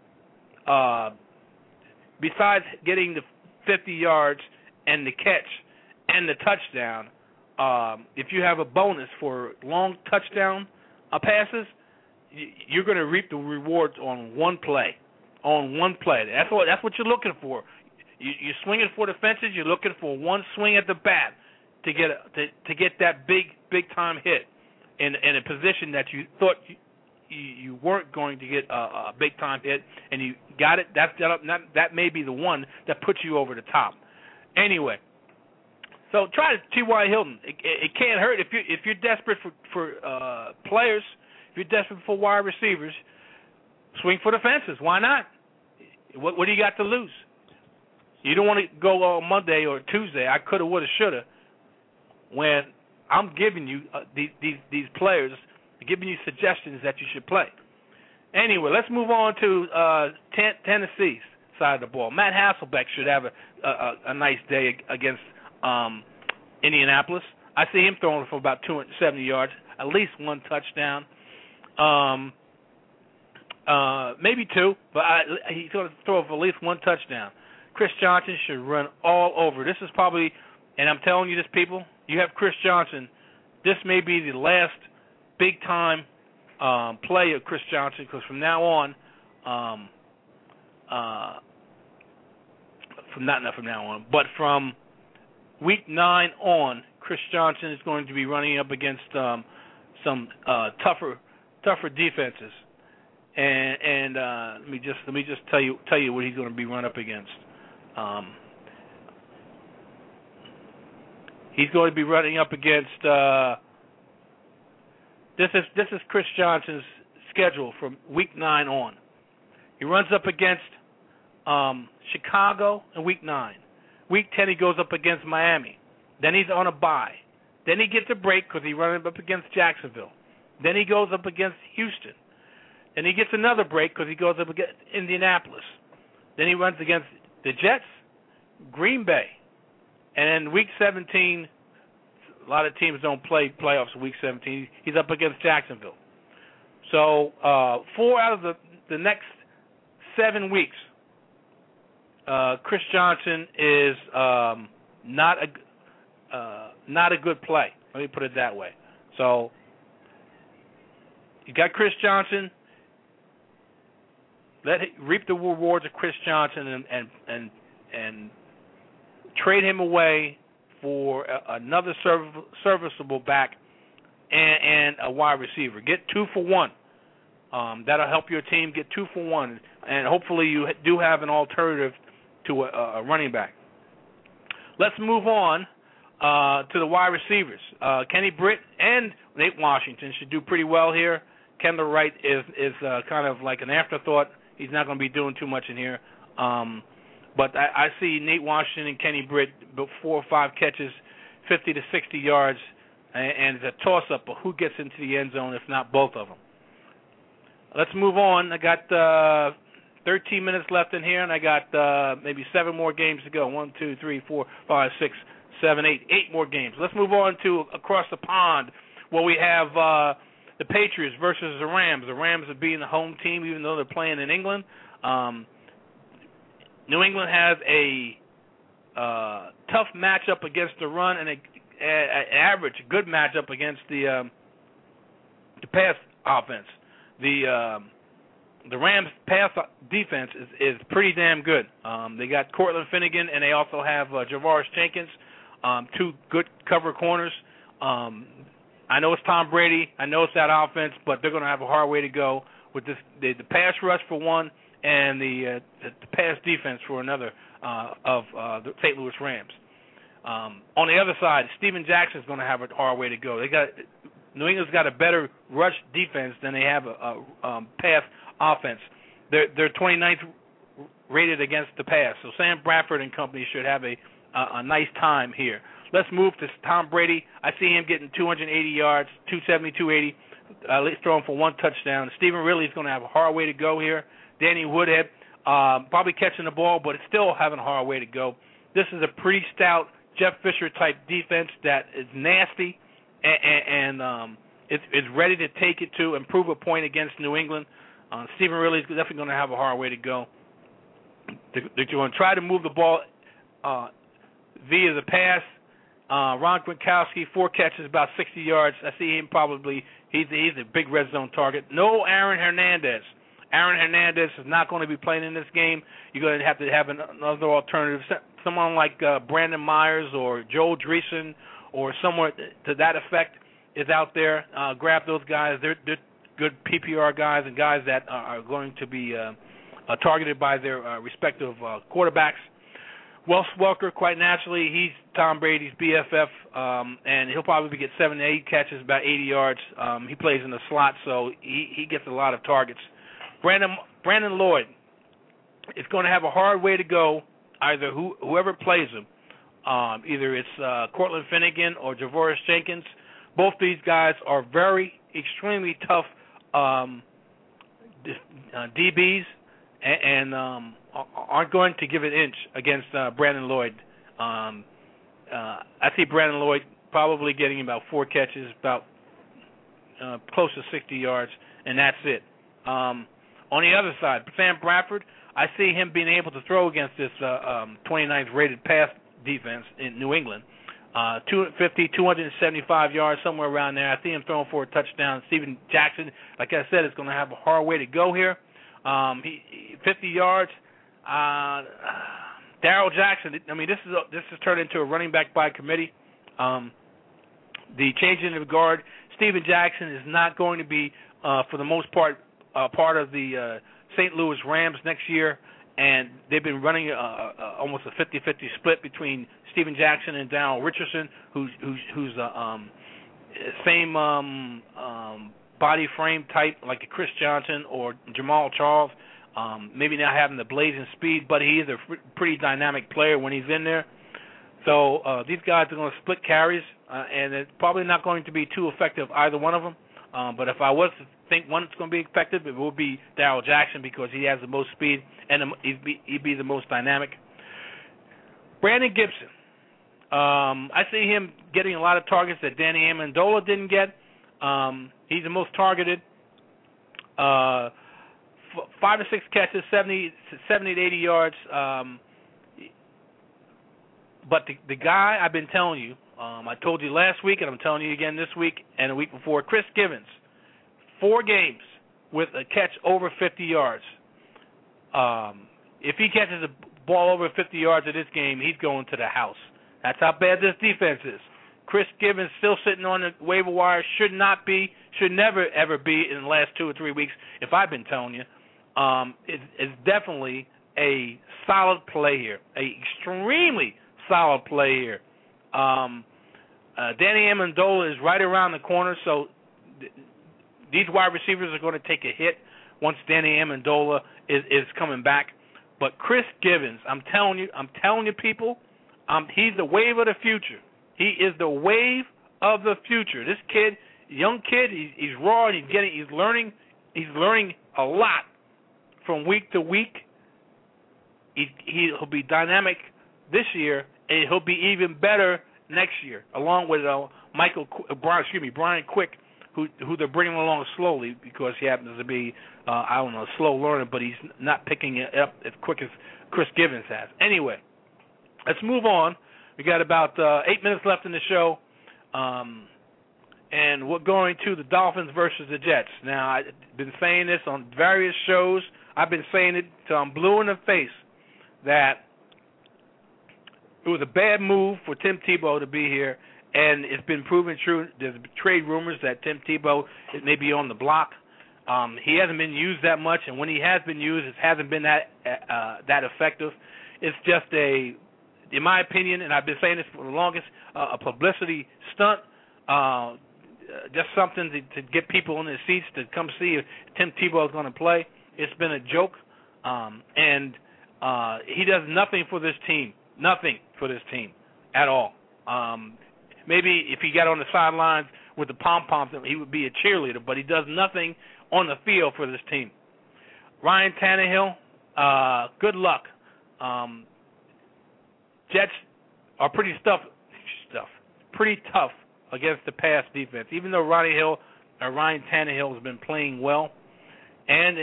besides getting the 50 yards and the catch and the touchdown, if you have a bonus for long touchdown passes, you're going to reap the rewards on one play. That's what you're looking for. You're swinging for the fences. You're looking for one swing at the bat to get that big time hit in a position that you thought you weren't going to get a big time hit, and you got it. That may be the one that puts you over the top. Anyway, so try T.Y. Hilton. It can't hurt if you're desperate for players. If you're desperate for wide receivers, swing for the fences. Why not? What do you got to lose? You don't want to go on Monday or Tuesday, I coulda, woulda, shoulda, when I'm giving you these players, giving you suggestions that you should play. Anyway, let's move on to Tennessee's side of the ball. Matt Hasselbeck should have a nice day against Indianapolis. I see him throwing for about 270 yards, at least one touchdown. Maybe two, but he's going to throw for at least one touchdown. Chris Johnson should run all over. This is probably, and I'm telling you this, people, you have Chris Johnson. This may be the last big-time play of Chris Johnson, because from now on, from week 9 on, Chris Johnson is going to be running up against some tougher defenses. And let me just tell you what he's going to be run up against. He's going to be running up against. This is Chris Johnson's schedule from week 9 on. He runs up against Chicago in week 9. Week 10 he goes up against Miami. Then he's on a bye. Then he gets a break because he's running up against Jacksonville. Then he goes up against Houston. and he gets another break because he goes up against Indianapolis. Then he runs against the Jets, Green Bay, and in Week 17, a lot of teams don't play playoffs in Week 17. He's up against Jacksonville. So 4 out of the next 7 weeks, Chris Johnson is not a good play. Let me put it that way. So you got Chris Johnson. Reap the rewards of Chris Johnson and trade him away for another serviceable back and a wide receiver. Get 2 for 1. That'll help your team get 2 for 1, and hopefully you do have an alternative to a running back. Let's move on to the wide receivers. Kenny Britt and Nate Washington should do pretty well here. Kendall Wright is kind of like an afterthought. He's not going to be doing too much in here. But I see Nate Washington and Kenny Britt, 4 or 5 catches, 50 to 60 yards, and it's a toss-up of who gets into the end zone, if not both of them. Let's move on. I got 13 minutes left in here, and I got maybe 7 more games to go. 1, 2, 3, 4, 5, 6, 7, 8. 8 more games. Let's move on to across the pond where we have the Patriots versus the Rams. The Rams are being the home team even though they're playing in England. New England has a tough matchup against the run and an average, good matchup against the pass offense. The Rams' pass defense is pretty damn good. They got Cortland Finnegan, and they also have Javaris Jenkins, 2 good cover corners. I know it's Tom Brady. I know it's that offense, but they're going to have a hard way to go with this, the pass rush for one and the pass defense for another of the St. Louis Rams. On the other side, Steven Jackson is going to have a hard way to go. New England's got a better rush defense than they have a pass offense. They're 29th rated against the pass, so Sam Bradford and company should have a nice time here. Let's move to Tom Brady. I see him getting 280 yards, 270, 280, at least throwing for 1 touchdown. Stephen Ridley's going to have a hard way to go here. Danny Woodhead probably catching the ball, but it's still having a hard way to go. This is a pretty stout Jeff Fisher-type defense that is nasty and is ready to take it to and prove a point against New England. Stephen Ridley's definitely going to have a hard way to go. They're going to try to move the ball via the pass. Ron Gronkowski, 4 catches, about 60 yards. I see him probably, he's a big red zone target. No Aaron Hernandez. Aaron Hernandez is not going to be playing in this game. You're going to have another alternative. Someone like Brandon Myers or Joel Dreesen or someone to that effect is out there. Grab those guys. They're good PPR guys and guys that are going to be targeted by their respective quarterbacks. Wes Welker, quite naturally, he's Tom Brady's BFF, and he'll probably get 7 to 8 catches, about 80 yards. He plays in the slot, so he gets a lot of targets. Brandon Lloyd is going to have a hard way to go, either whoever plays him. Either it's Cortland Finnegan or Javaris Jenkins. Both these guys are extremely tough DBs and aren't going to give an inch against Brandon Lloyd. I see Brandon Lloyd probably getting about 4 catches, about close to 60 yards, and that's it. On the other side, Sam Bradford, I see him being able to throw against this 29th rated pass defense in New England. 250, 275 yards, somewhere around there. I see him throwing for a touchdown. Steven Jackson, like I said, is going to have a hard way to go here. 50 yards. Darrell Jackson, I mean, this has turned into a running back by committee. The change in the guard, Steven Jackson is not going to be, for the most part, part of the St. Louis Rams next year, and they've been running almost a 50-50 split between Steven Jackson and Darrell Richardson, who's same body frame type like a Chris Johnson or Jamal Charles. Maybe not having the blazing speed, but he is a pretty dynamic player when he's in there. So these guys are going to split carries, and it's probably not going to be too effective, either one of them. But if I was to think one that's going to be effective, it would be Darrell Jackson because he has the most speed and he'd be the most dynamic. Brandon Gibson. I see him getting a lot of targets that Danny Amendola didn't get. He's the most targeted. 5 or 6 catches, 70 to 80 yards. But the guy I've been telling you, I told you last week, and I'm telling you again this week and the week before, Chris Givens, 4 games with a catch over 50 yards. If he catches a ball over 50 yards in this game, he's going to the house. That's how bad this defense is. Chris Givens still sitting on the waiver wire, should never, ever be in the last 2 or 3 weeks, if I've been telling you. It's definitely a solid play here, a extremely solid play here. Danny Amendola is right around the corner, so these wide receivers are going to take a hit once Danny Amendola is coming back. But Chris Givens, I'm telling you people, he's the wave of the future. He is the wave of the future. This kid, young kid, he's raw. He's learning a lot from week to week. He'll be dynamic this year, and he'll be even better next year, along with Brian Quick, who they're bringing along slowly because he happens to be a slow learner, but he's not picking it up as quick as Chris Givens has. Anyway, let's move on. We got about 8 minutes left in the show, and we're going to the Dolphins versus the Jets. Now, I've been saying this on various shows. I've been saying it till I'm blue in the face that it was a bad move for Tim Tebow to be here, and it's been proven true. There's trade rumors that Tim Tebow may be on the block. He hasn't been used that much, and when he has been used, it hasn't been that effective. It's just in my opinion, and I've been saying this for the longest, a publicity stunt, just something to get people in their seats to come see if Tim Tebow is going to play. It's been a joke, and he does nothing for this team. Nothing for this team at all. Maybe if he got on the sidelines with the pom-poms, he would be a cheerleader, but he does nothing on the field for this team. Ryan Tannehill, good luck. Jets are pretty tough against the pass defense, even though Ryan Tannehill has been playing well, and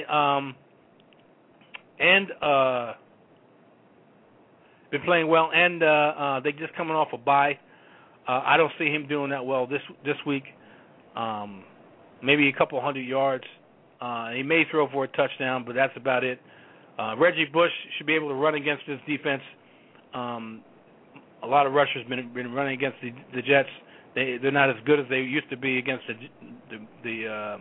they're just coming off a bye. I don't see him doing that well this week. Maybe a couple 100 yards. He may throw for a touchdown, but that's about it. Reggie Bush should be able to run against this defense. A lot of rushers been running against the Jets. They're not as good as they used to be against the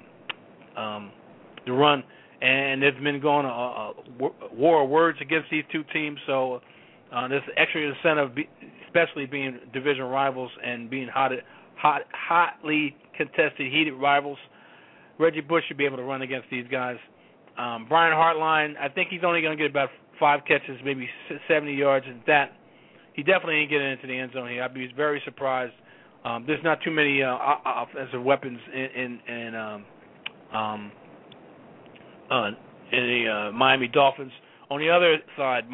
run, and there's been going a war of words against these two teams. So there's extra incentive, especially being division rivals and being hotly contested, heated rivals. Reggie Bush should be able to run against these guys. Brian Hartline, I think he's only going to get about 5 catches, maybe 70 yards, and that. He definitely ain't getting into the end zone here. I'd be very surprised. There's not too many offensive weapons in the Miami Dolphins. On the other side,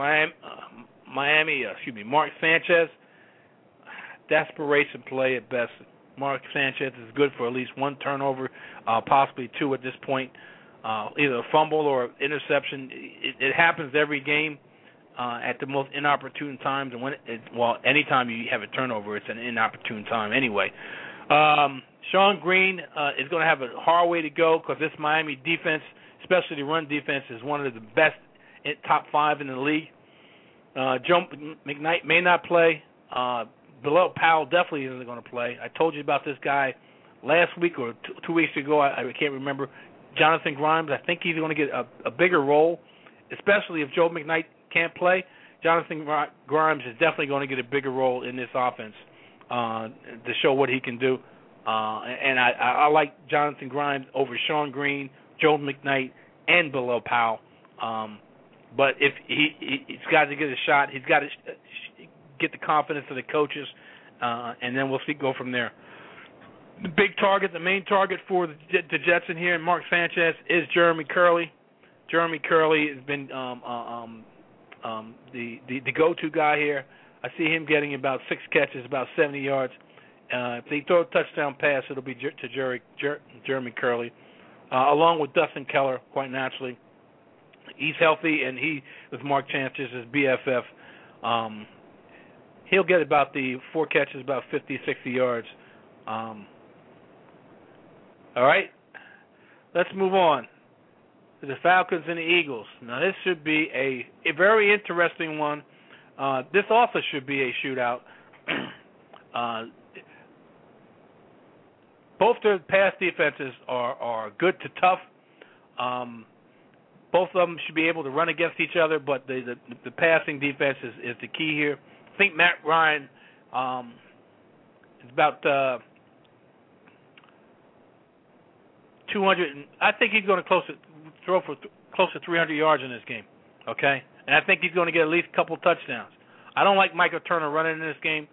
Mark Sanchez, desperation play at best. Mark Sanchez is good for at least 1 turnover, possibly 2 at this point, either a fumble or interception. It happens every game at the most inopportune times. And anytime you have a turnover, it's an inopportune time anyway. Sean Green is going to have a hard way to go because this Miami defense, especially the run defense, is one of the best top 5 in the league. Joe McKnight may not play. Bilal Powell definitely isn't going to play. I told you about this guy last week or 2 weeks ago. I can't remember. Jonathan Grimes, I think he's going to get a bigger role, especially if Joe McKnight can't play. Jonathan Grimes is definitely going to get a bigger role in this offense to show what he can do. And I like Jonathan Grimes over Sean Green, Joe McKnight, and Bilal Powell. But if he's got to get a shot, he's got to get the confidence of the coaches, and then we'll go from there. The big target, the main target for the Jets in here and Mark Sanchez is Jeremy Curley. Jeremy Curley has been the go-to guy here. I see him getting about 6 catches, about 70 yards. If they throw a touchdown pass, it'll be to Jeremy Curley, along with Dustin Keller, quite naturally. He's healthy, and he, with Mark Sanchez's BFF, he'll get about the 4 catches, about 50, 60 yards. All right, let's move on to the Falcons and the Eagles. Now, this should be a very interesting one. This also should be a shootout. Both their pass defenses are good to tough. Both of them should be able to run against each other, but the passing defense is the key here. I think Matt Ryan is about 200. I think he's going to throw for close to 300 yards in this game. Okay, and I think he's going to get at least a couple touchdowns. I don't like Michael Turner running in this game.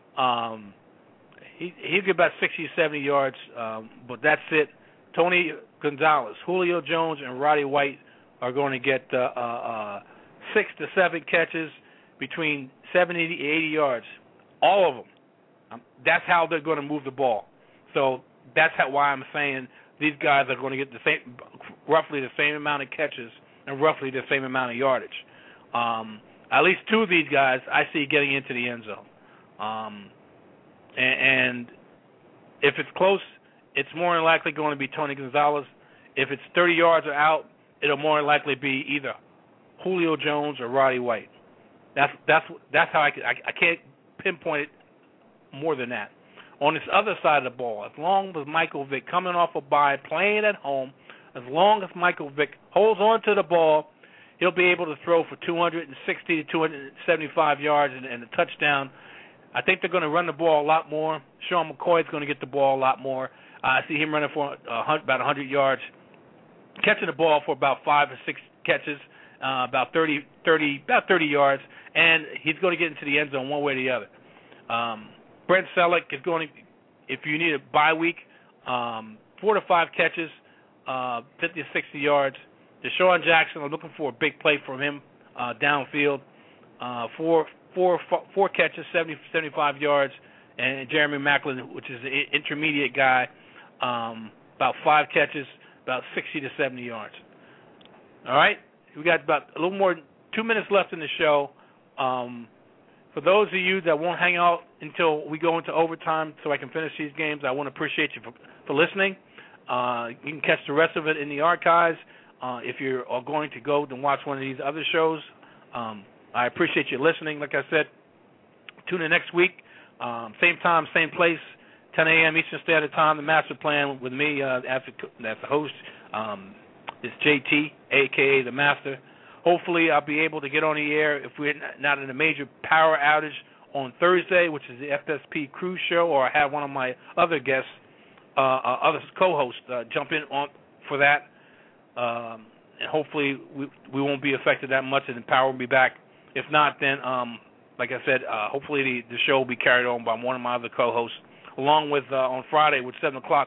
He'll get about 60, 70 yards, but that's it. Tony Gonzalez, Julio Jones, and Roddy White are going to get 6 to 7 catches between 70 to 80 yards. All of them. That's how they're going to move the ball. So that's why I'm saying these guys are going to get roughly the same amount of catches and roughly the same amount of yardage. At least 2 of these guys I see getting into the end zone. And if it's close, it's more than likely going to be Tony Gonzalez. If it's 30 yards or out, it'll more than likely be either Julio Jones or Roddy White. That's how I can't pinpoint it more than that. On this other side of the ball, as long as Michael Vick coming off a bye, playing at home, as long as Michael Vick holds on to the ball, he'll be able to throw for 260 to 275 yards and a touchdown. I think they're going to run the ball a lot more. Sean McCoy is going to get the ball a lot more. I see him running for about 100 yards, catching the ball for about 5 or 6 catches, about 30 yards, and he's going to get into the end zone one way or the other. Brent Selleck is going to, if you need a bye week, 4 to 5 catches, 50 to 60 yards. Deshaun Jackson, I'm looking for a big play from him downfield. 4 catches, 70, 75 yards, and Jeremy Maclin, which is an intermediate guy, about 5 catches, about 60 to 70 yards. All right, we got about a little more 2 minutes left in the show. For those of you that won't hang out until we go into overtime so I can finish these games, I want to appreciate you for listening. You can catch the rest of it in the archives. If you are going to go and watch one of these other shows, I appreciate you listening. Like I said, tune in next week, same time, same place, 10 a.m. Eastern Standard Time. The Master Plan with me as the host is JT, a.k.a. The Master. Hopefully I'll be able to get on the air if we're not in a major power outage on Thursday, which is the FSP Cruise Show, or I have one of my other guests, other co-hosts, jump in on for that. And hopefully we won't be affected that much and the power will be back. If not, then, like I said, hopefully the show will be carried on by one of my other co-hosts, along with on Friday with 7 o'clock.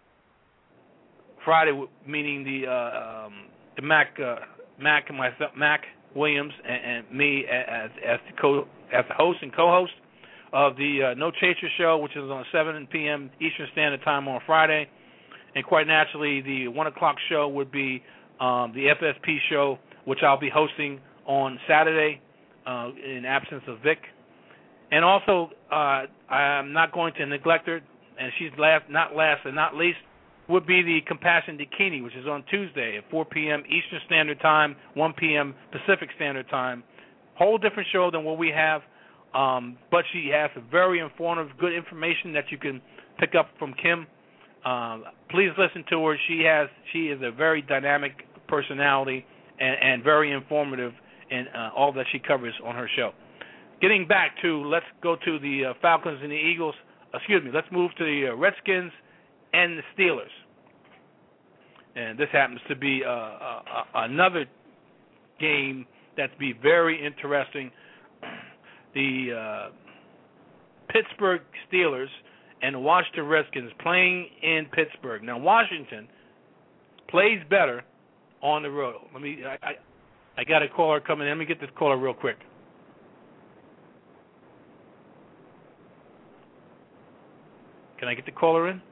Friday, meaning the Mac and myself, Mac Williams and me as the host and co-host of the No Chaser Show, which is on 7 p.m. Eastern Standard Time on Friday. And quite naturally, the 1 o'clock show would be the FSP show, which I'll be hosting on Saturday in absence of Vic. And also, I'm not going to neglect her, and she's not last and not least, would be the Compassion Bikini, which is on Tuesday at 4 p.m. Eastern Standard Time, 1 p.m. Pacific Standard Time. Whole different show than what we have, but she has a very informative, good information that you can pick up from Kim. Please listen to her. She is a very dynamic personality and very informative in all that she covers on her show. Getting back to, let's go to the Falcons and the Eagles. Let's move to the Redskins and the Steelers. And this happens to be another game that's be very interesting. The Pittsburgh Steelers and the Washington Redskins playing in Pittsburgh. Now, Washington plays better on the road. I got a caller coming in. Let me get this caller real quick. Can I get the caller in?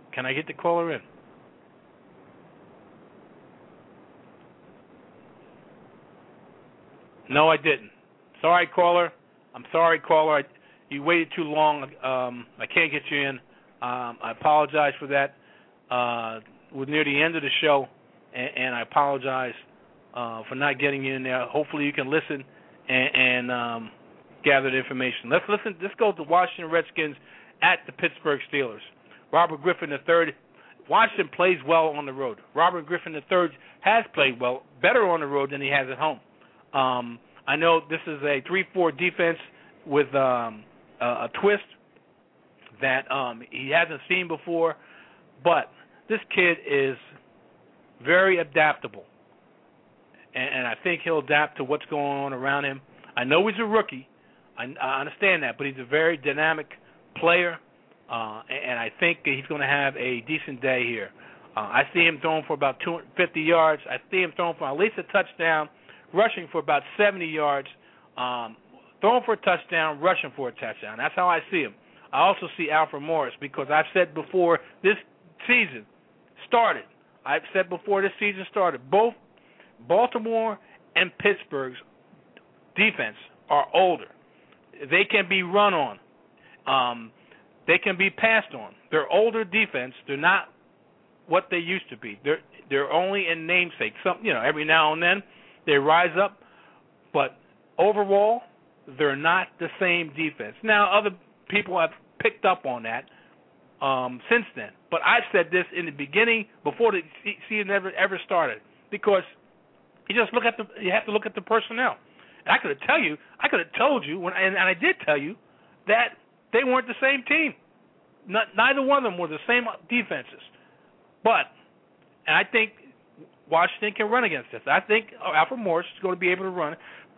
No, I didn't. Sorry, caller. I'm sorry, caller. You waited too long. I can't get you in. I apologize for that. We're near the end of the show, and I apologize for not getting you in there. Hopefully you can listen and gather the information. Let's listen. Let's go to Washington Redskins at the Pittsburgh Steelers. Robert Griffin III. Washington plays well on the road. Robert Griffin III has played well, better on the road than he has at home. I know this is a 3-4 defense with a twist that he hasn't seen before, but this kid is very adaptable, and I think he'll adapt to what's going on around him. I know he's a rookie. I understand that, but he's a very dynamic player, and I think he's going to have a decent day here. I see him throwing for about 250 yards. I see him throwing for at least a touchdown, rushing for about 70 yards, throwing for a touchdown, rushing for a touchdown. That's how I see him. I also see Alfred Morris because I've said before this season started, both Baltimore and Pittsburgh's defense are older. They can be run on. They can be passed on. They're older defense. They're not what they used to be. They're only in namesake. Every now and then they rise up, but overall they're not the same defense. Now other people have picked up on that since then, but I've said this in the beginning before the season ever started because you have to look at the personnel. And I could have told you, and I did tell you that they weren't the same team. Neither one of them were the same defenses. But, and I think Washington can run against this. I think Alfred Morris is going to be able to run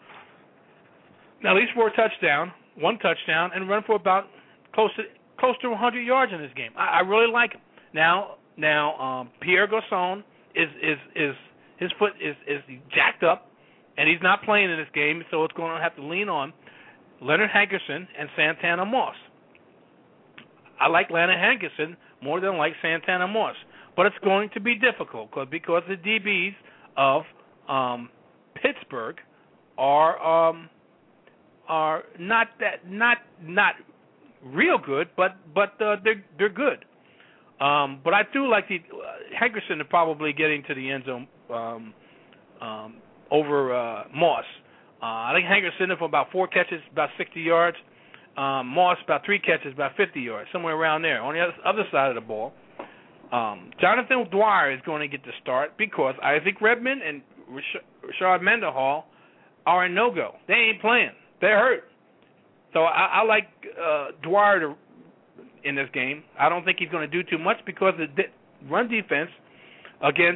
at least for one touchdown, and run for about close to 100 yards in this game. I really like him. Now, Pierre Garçon is his foot is jacked up, and he's not playing in this game, so it's going to have to lean on Leonard Hankerson and Santana Moss. I like Leonard Hankerson more than I like Santana Moss, but it's going to be difficult because the DBs of Pittsburgh are not real good, but they're good. But I do like Hankerson to probably getting to the end zone over Moss. I think Hankerson for about 4 catches, about 60 yards. Moss about 3 catches, about 50 yards, somewhere around there. On the other side of the ball, Jonathan Dwyer is going to get the start because Isaac Redman and Rashard Mendenhall are a no-go. They ain't playing. They're hurt. So I like Dwyer in this game. I don't think he's going to do too much because the run defense against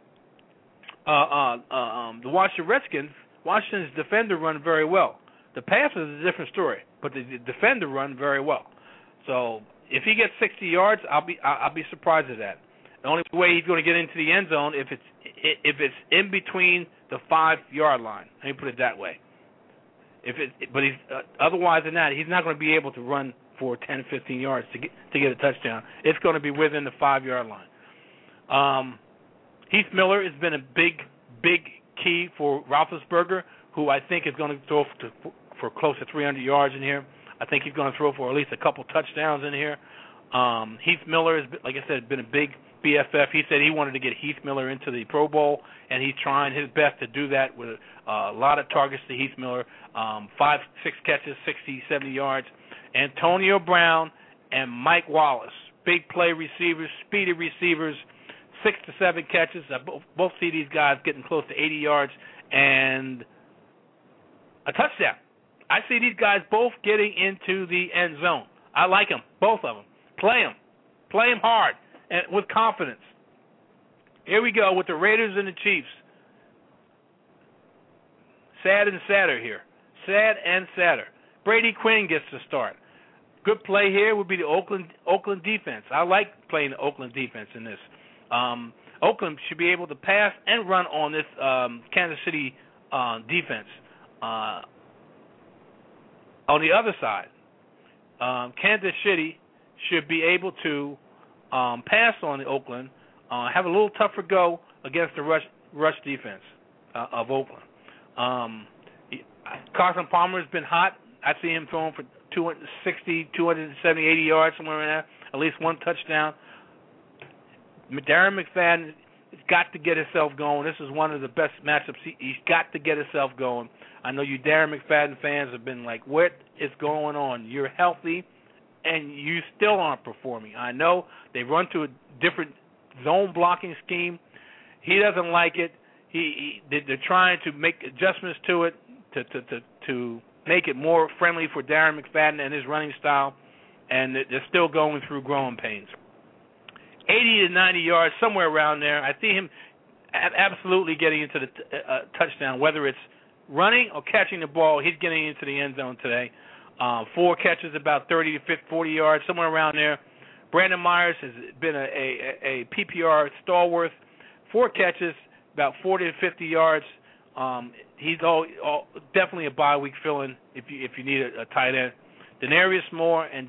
the Washington Redskins, Washington's defender run very well. The pass is a different story, but the defender run very well. So if he gets 60 yards, I'll be surprised at that. The only way he's going to get into the end zone if it's in between the 5-yard line. Let me put it that way. But he's otherwise than that, he's not going to be able to run for 10, 15 yards to get a touchdown. It's going to be within the 5-yard line. Heath Miller has been a big key for Roethlisberger, who I think is going to throw for close to 300 yards in here. I think he's going to throw for at least a couple touchdowns in here. Heath Miller has, like I said, been a big BFF. He said he wanted to get Heath Miller into the Pro Bowl, and he's trying his best to do that with a lot of targets to Heath Miller, 5, 6 catches, 60, 70 yards. Antonio Brown and Mike Wallace, big play receivers, speedy receivers, 6 to 7 catches. Both see these guys getting close to 80 yards and a touchdown. I see these guys both getting into the end zone. I like them, both of them. Play them hard and with confidence. Here we go with the Raiders and the Chiefs. Sad and sadder here. Sad and sadder. Brady Quinn gets the start. good play here would be the Oakland defense. I like playing the Oakland defense in this. Oakland should be able to pass and run on this Kansas City defense. On the other side, Kansas City should be able to pass on the Oakland, have a little tougher go against the rush defense of Oakland. Carson Palmer has been hot. I see him throwing for 260, 270, 80 yards, somewhere in there, at least one touchdown. Darren McFadden has got to get himself going. This is one of the best matchups. He's got to get himself going. I know you Darren McFadden fans have been like, what is going on? You're healthy, and you still aren't performing. I know they run to a different zone blocking scheme. He doesn't like it. They're trying to make adjustments to it to make it more friendly for Darren McFadden and his running style, and they're still going through growing pains. 80 to 90 yards, somewhere around there. I see him absolutely getting into the touchdown, whether it's running or catching the ball. He's getting into the end zone today. 4 catches, about 30 to 40 yards, somewhere around there. Brandon Myers has been a PPR stalwart. 4 catches, about 40 to 50 yards. He's definitely a bye week fill-in if you need a tight end. Denarius Moore and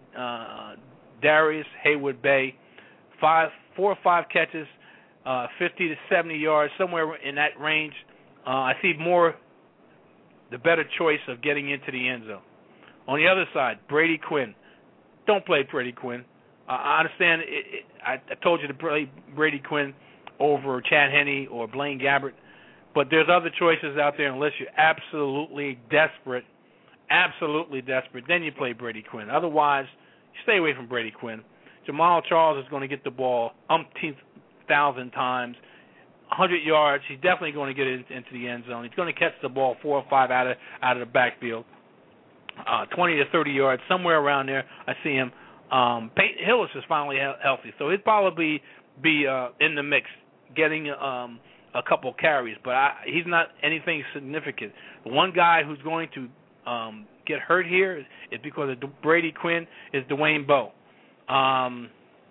Darius Haywood-Bay, 4 or 5 catches, 50 to 70 yards, somewhere in that range. I see Moore the better choice of getting into the end zone. On the other side, Brady Quinn. Don't play Brady Quinn. I understand. I told you to play Brady Quinn over Chad Henne or Blaine Gabbert, but there's other choices out there unless you're absolutely desperate, then you play Brady Quinn. Otherwise, stay away from Brady Quinn. Jamal Charles is going to get the ball umpteenth thousand times, 100 yards. He's definitely going to get it into the end zone. He's going to catch the ball 4 or 5 out of the backfield, 20 to 30 yards, somewhere around there. I see him. Peyton Hillis is finally healthy, so he'd probably be in the mix, getting a couple carries, but he's not anything significant. The one guy who's going to get hurt here is because of Brady Quinn is Dwayne Bowe. I'm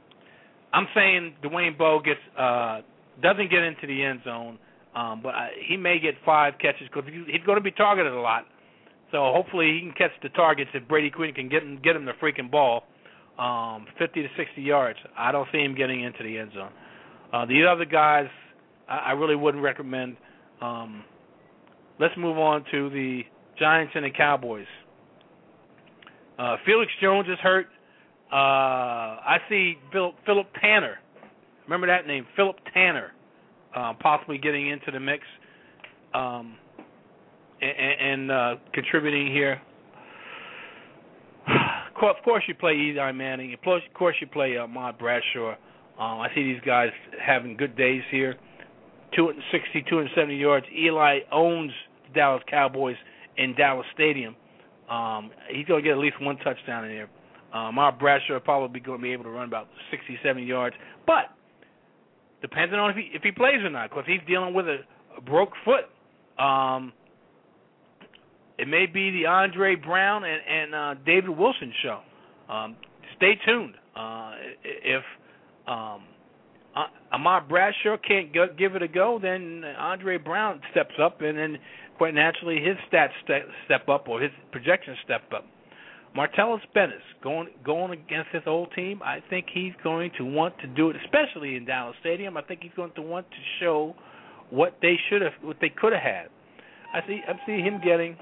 saying Dwayne Bowe doesn't get into the end zone, but he may get 5 catches because he's going to be targeted a lot. So hopefully he can catch the targets if Brady Quinn can get him the freaking ball, 50 to 60 yards. I don't see him getting into the end zone. The other guys, I really wouldn't recommend. Let's move on to the Giants and the Cowboys. Felix Jones is hurt. I see Philip Tanner. Remember that name, Philip Tanner, possibly getting into the mix and contributing here. Of course you play Eli Manning. Of course you play Ahmad Bradshaw. I see these guys having good days here. 260, 270 yards. Eli owns the Dallas Cowboys in Dallas Stadium. He's going to get at least 1 touchdown in there. Ahmad Bradshaw probably going to be able to run about 60, 70 yards. But depending on if he plays or not, because he's dealing with a broke foot. It may be the Andre Brown and David Wilson show. Stay tuned. If Ahmad Bradshaw can't give it a go, then Andre Brown steps up, and then quite naturally his stats step up, or his projections step up. Martellus Bennett going against his old team. I think he's going to want to do it, especially in Dallas Stadium. I think he's going to want to show what they could have had. I see him getting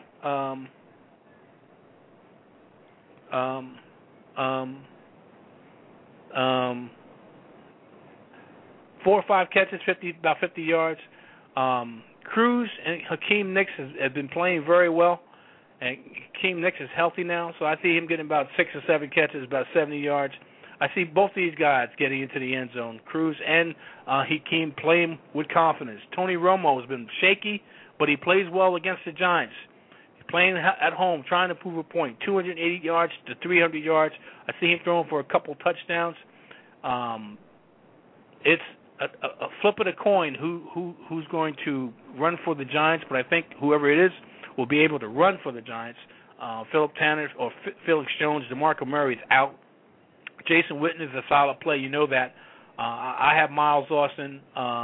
4 or 5 catches, about 50 yards. Cruz and Hakeem Nicks have been playing very well, and Hakeem Nicks is healthy now, so I see him getting about 6 or 7 catches, about 70 yards. I see both these guys getting into the end zone. Cruz and Hakeem playing with confidence. Tony Romo has been shaky, but he plays well against the Giants. He's playing at home, trying to prove a point. 280 yards to 300 yards. I see him throwing for a couple touchdowns. It's a flip of the coin who's going to run for the Giants, but I think whoever it is will be able to run for the Giants. Philip Tanner or Felix Jones. DeMarco Murray's out. Jason Witten is a solid play. You know that. I have Miles Austin.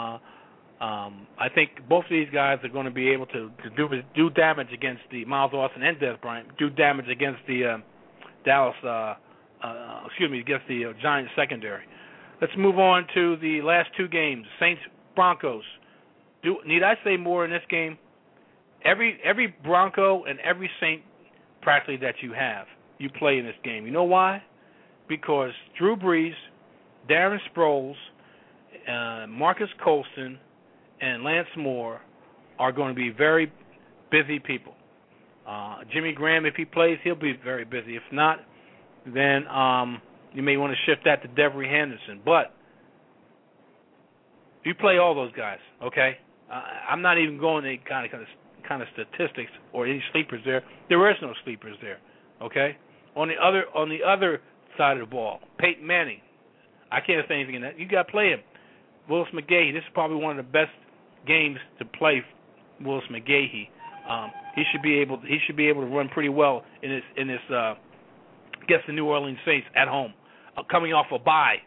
I think both of these guys are going to be able to do damage against the Miles Austin and Des Bryant, do damage against the against the Giants secondary. Let's move on to the last two games. Saints Broncos. Need I say more in this game? Every Bronco and every Saint practically that you play in this game. You know why? Because Drew Brees, Darren Sproles, Marcus Colston, and Lance Moore are going to be very busy people. Jimmy Graham, if he plays, he'll be very busy. If not, then you may want to shift that to Devery Henderson. But you play all those guys, okay? I'm not even going to kind of statistics or any sleepers there. There is no sleepers there, okay? On the other side of the ball, Peyton Manning. I can't say anything in that. You got to play him. Willis McGahee. This is probably one of the best games to play Willis McGahee. He should be able to run pretty well in this against the New Orleans Saints at home, coming off a bye.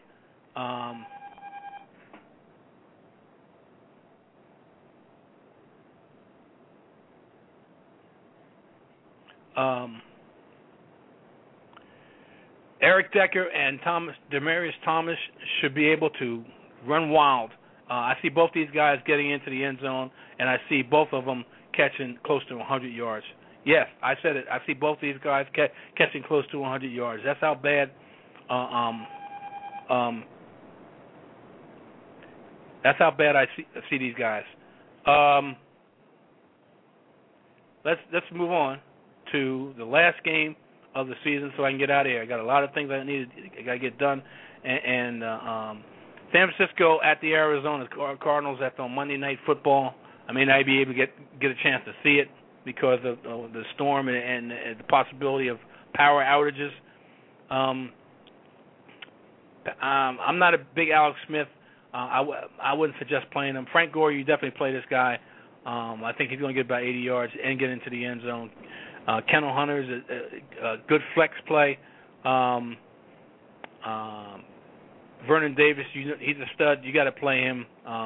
Eric Decker and Demaryius Thomas should be able to run wild. I see both these guys getting into the end zone, and I see both of them catching close to 100 yards. Yes, I said it. I see both these guys catching close to 100 yards. That's how bad. That's how bad I see these guys. Let's move on to the last game of the season, so I can get out of here. I got a lot of things I got to get done, and San Francisco at the Arizona Cardinals. That's on Monday Night Football. I may not be able to get a chance to see it because of the storm and the possibility of power outages. I'm not a big Alex Smith. I wouldn't suggest playing him. Frank Gore, you definitely play this guy. I think he's going to get about 80 yards and get into the end zone. Kendall Hunter is a good flex play. Vernon Davis, he's a stud. You got to play him.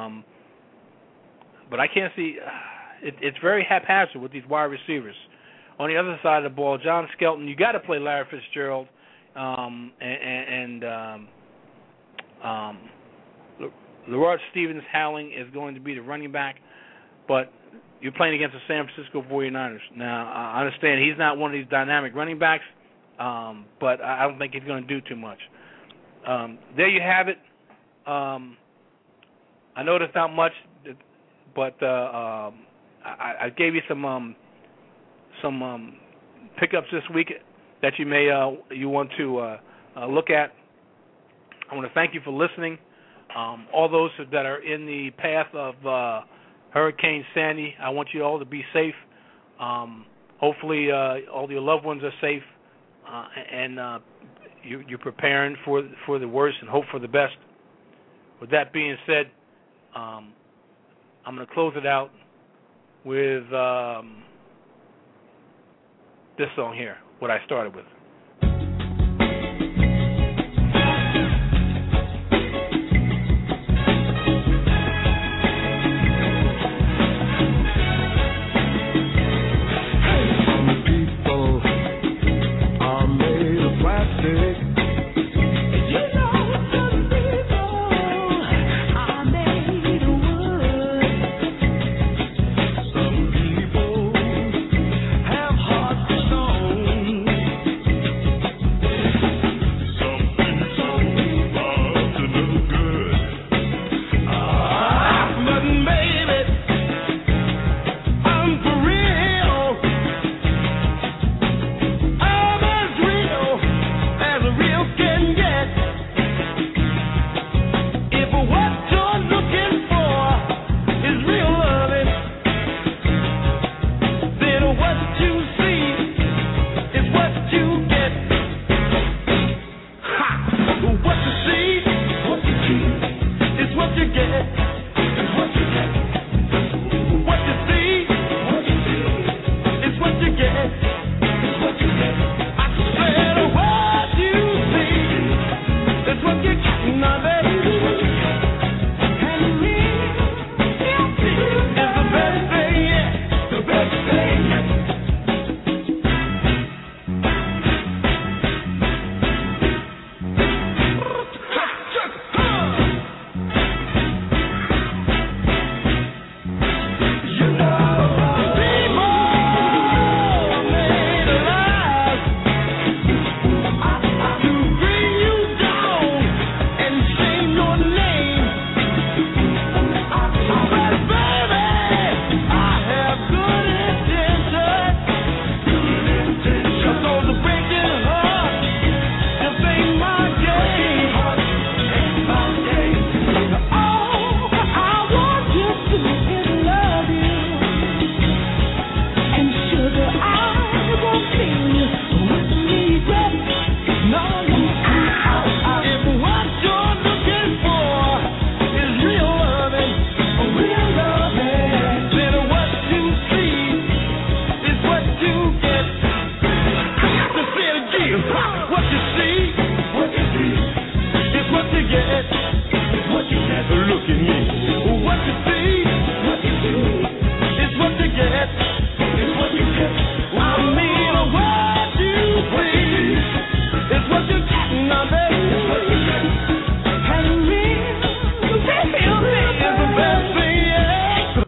But I can't see. It's very haphazard with these wide receivers. On the other side of the ball, John Skelton, you got to play Larry Fitzgerald and Leroy Stevens-Howling is going to be the running back, but you're playing against the San Francisco 49ers. Now, I understand he's not one of these dynamic running backs, but I don't think he's going to do too much. There you have it. I know there's not much, but I gave you some pickups this week that you may you want to look at. I want to thank you for listening. All those that are in the path of Hurricane Sandy, I want you all to be safe. Hopefully, all your loved ones are safe, and you're preparing for the worst and hope for the best. With that being said, I'm going to close it out with this song here, what I started with. What you see is what you get. look at me. What you see?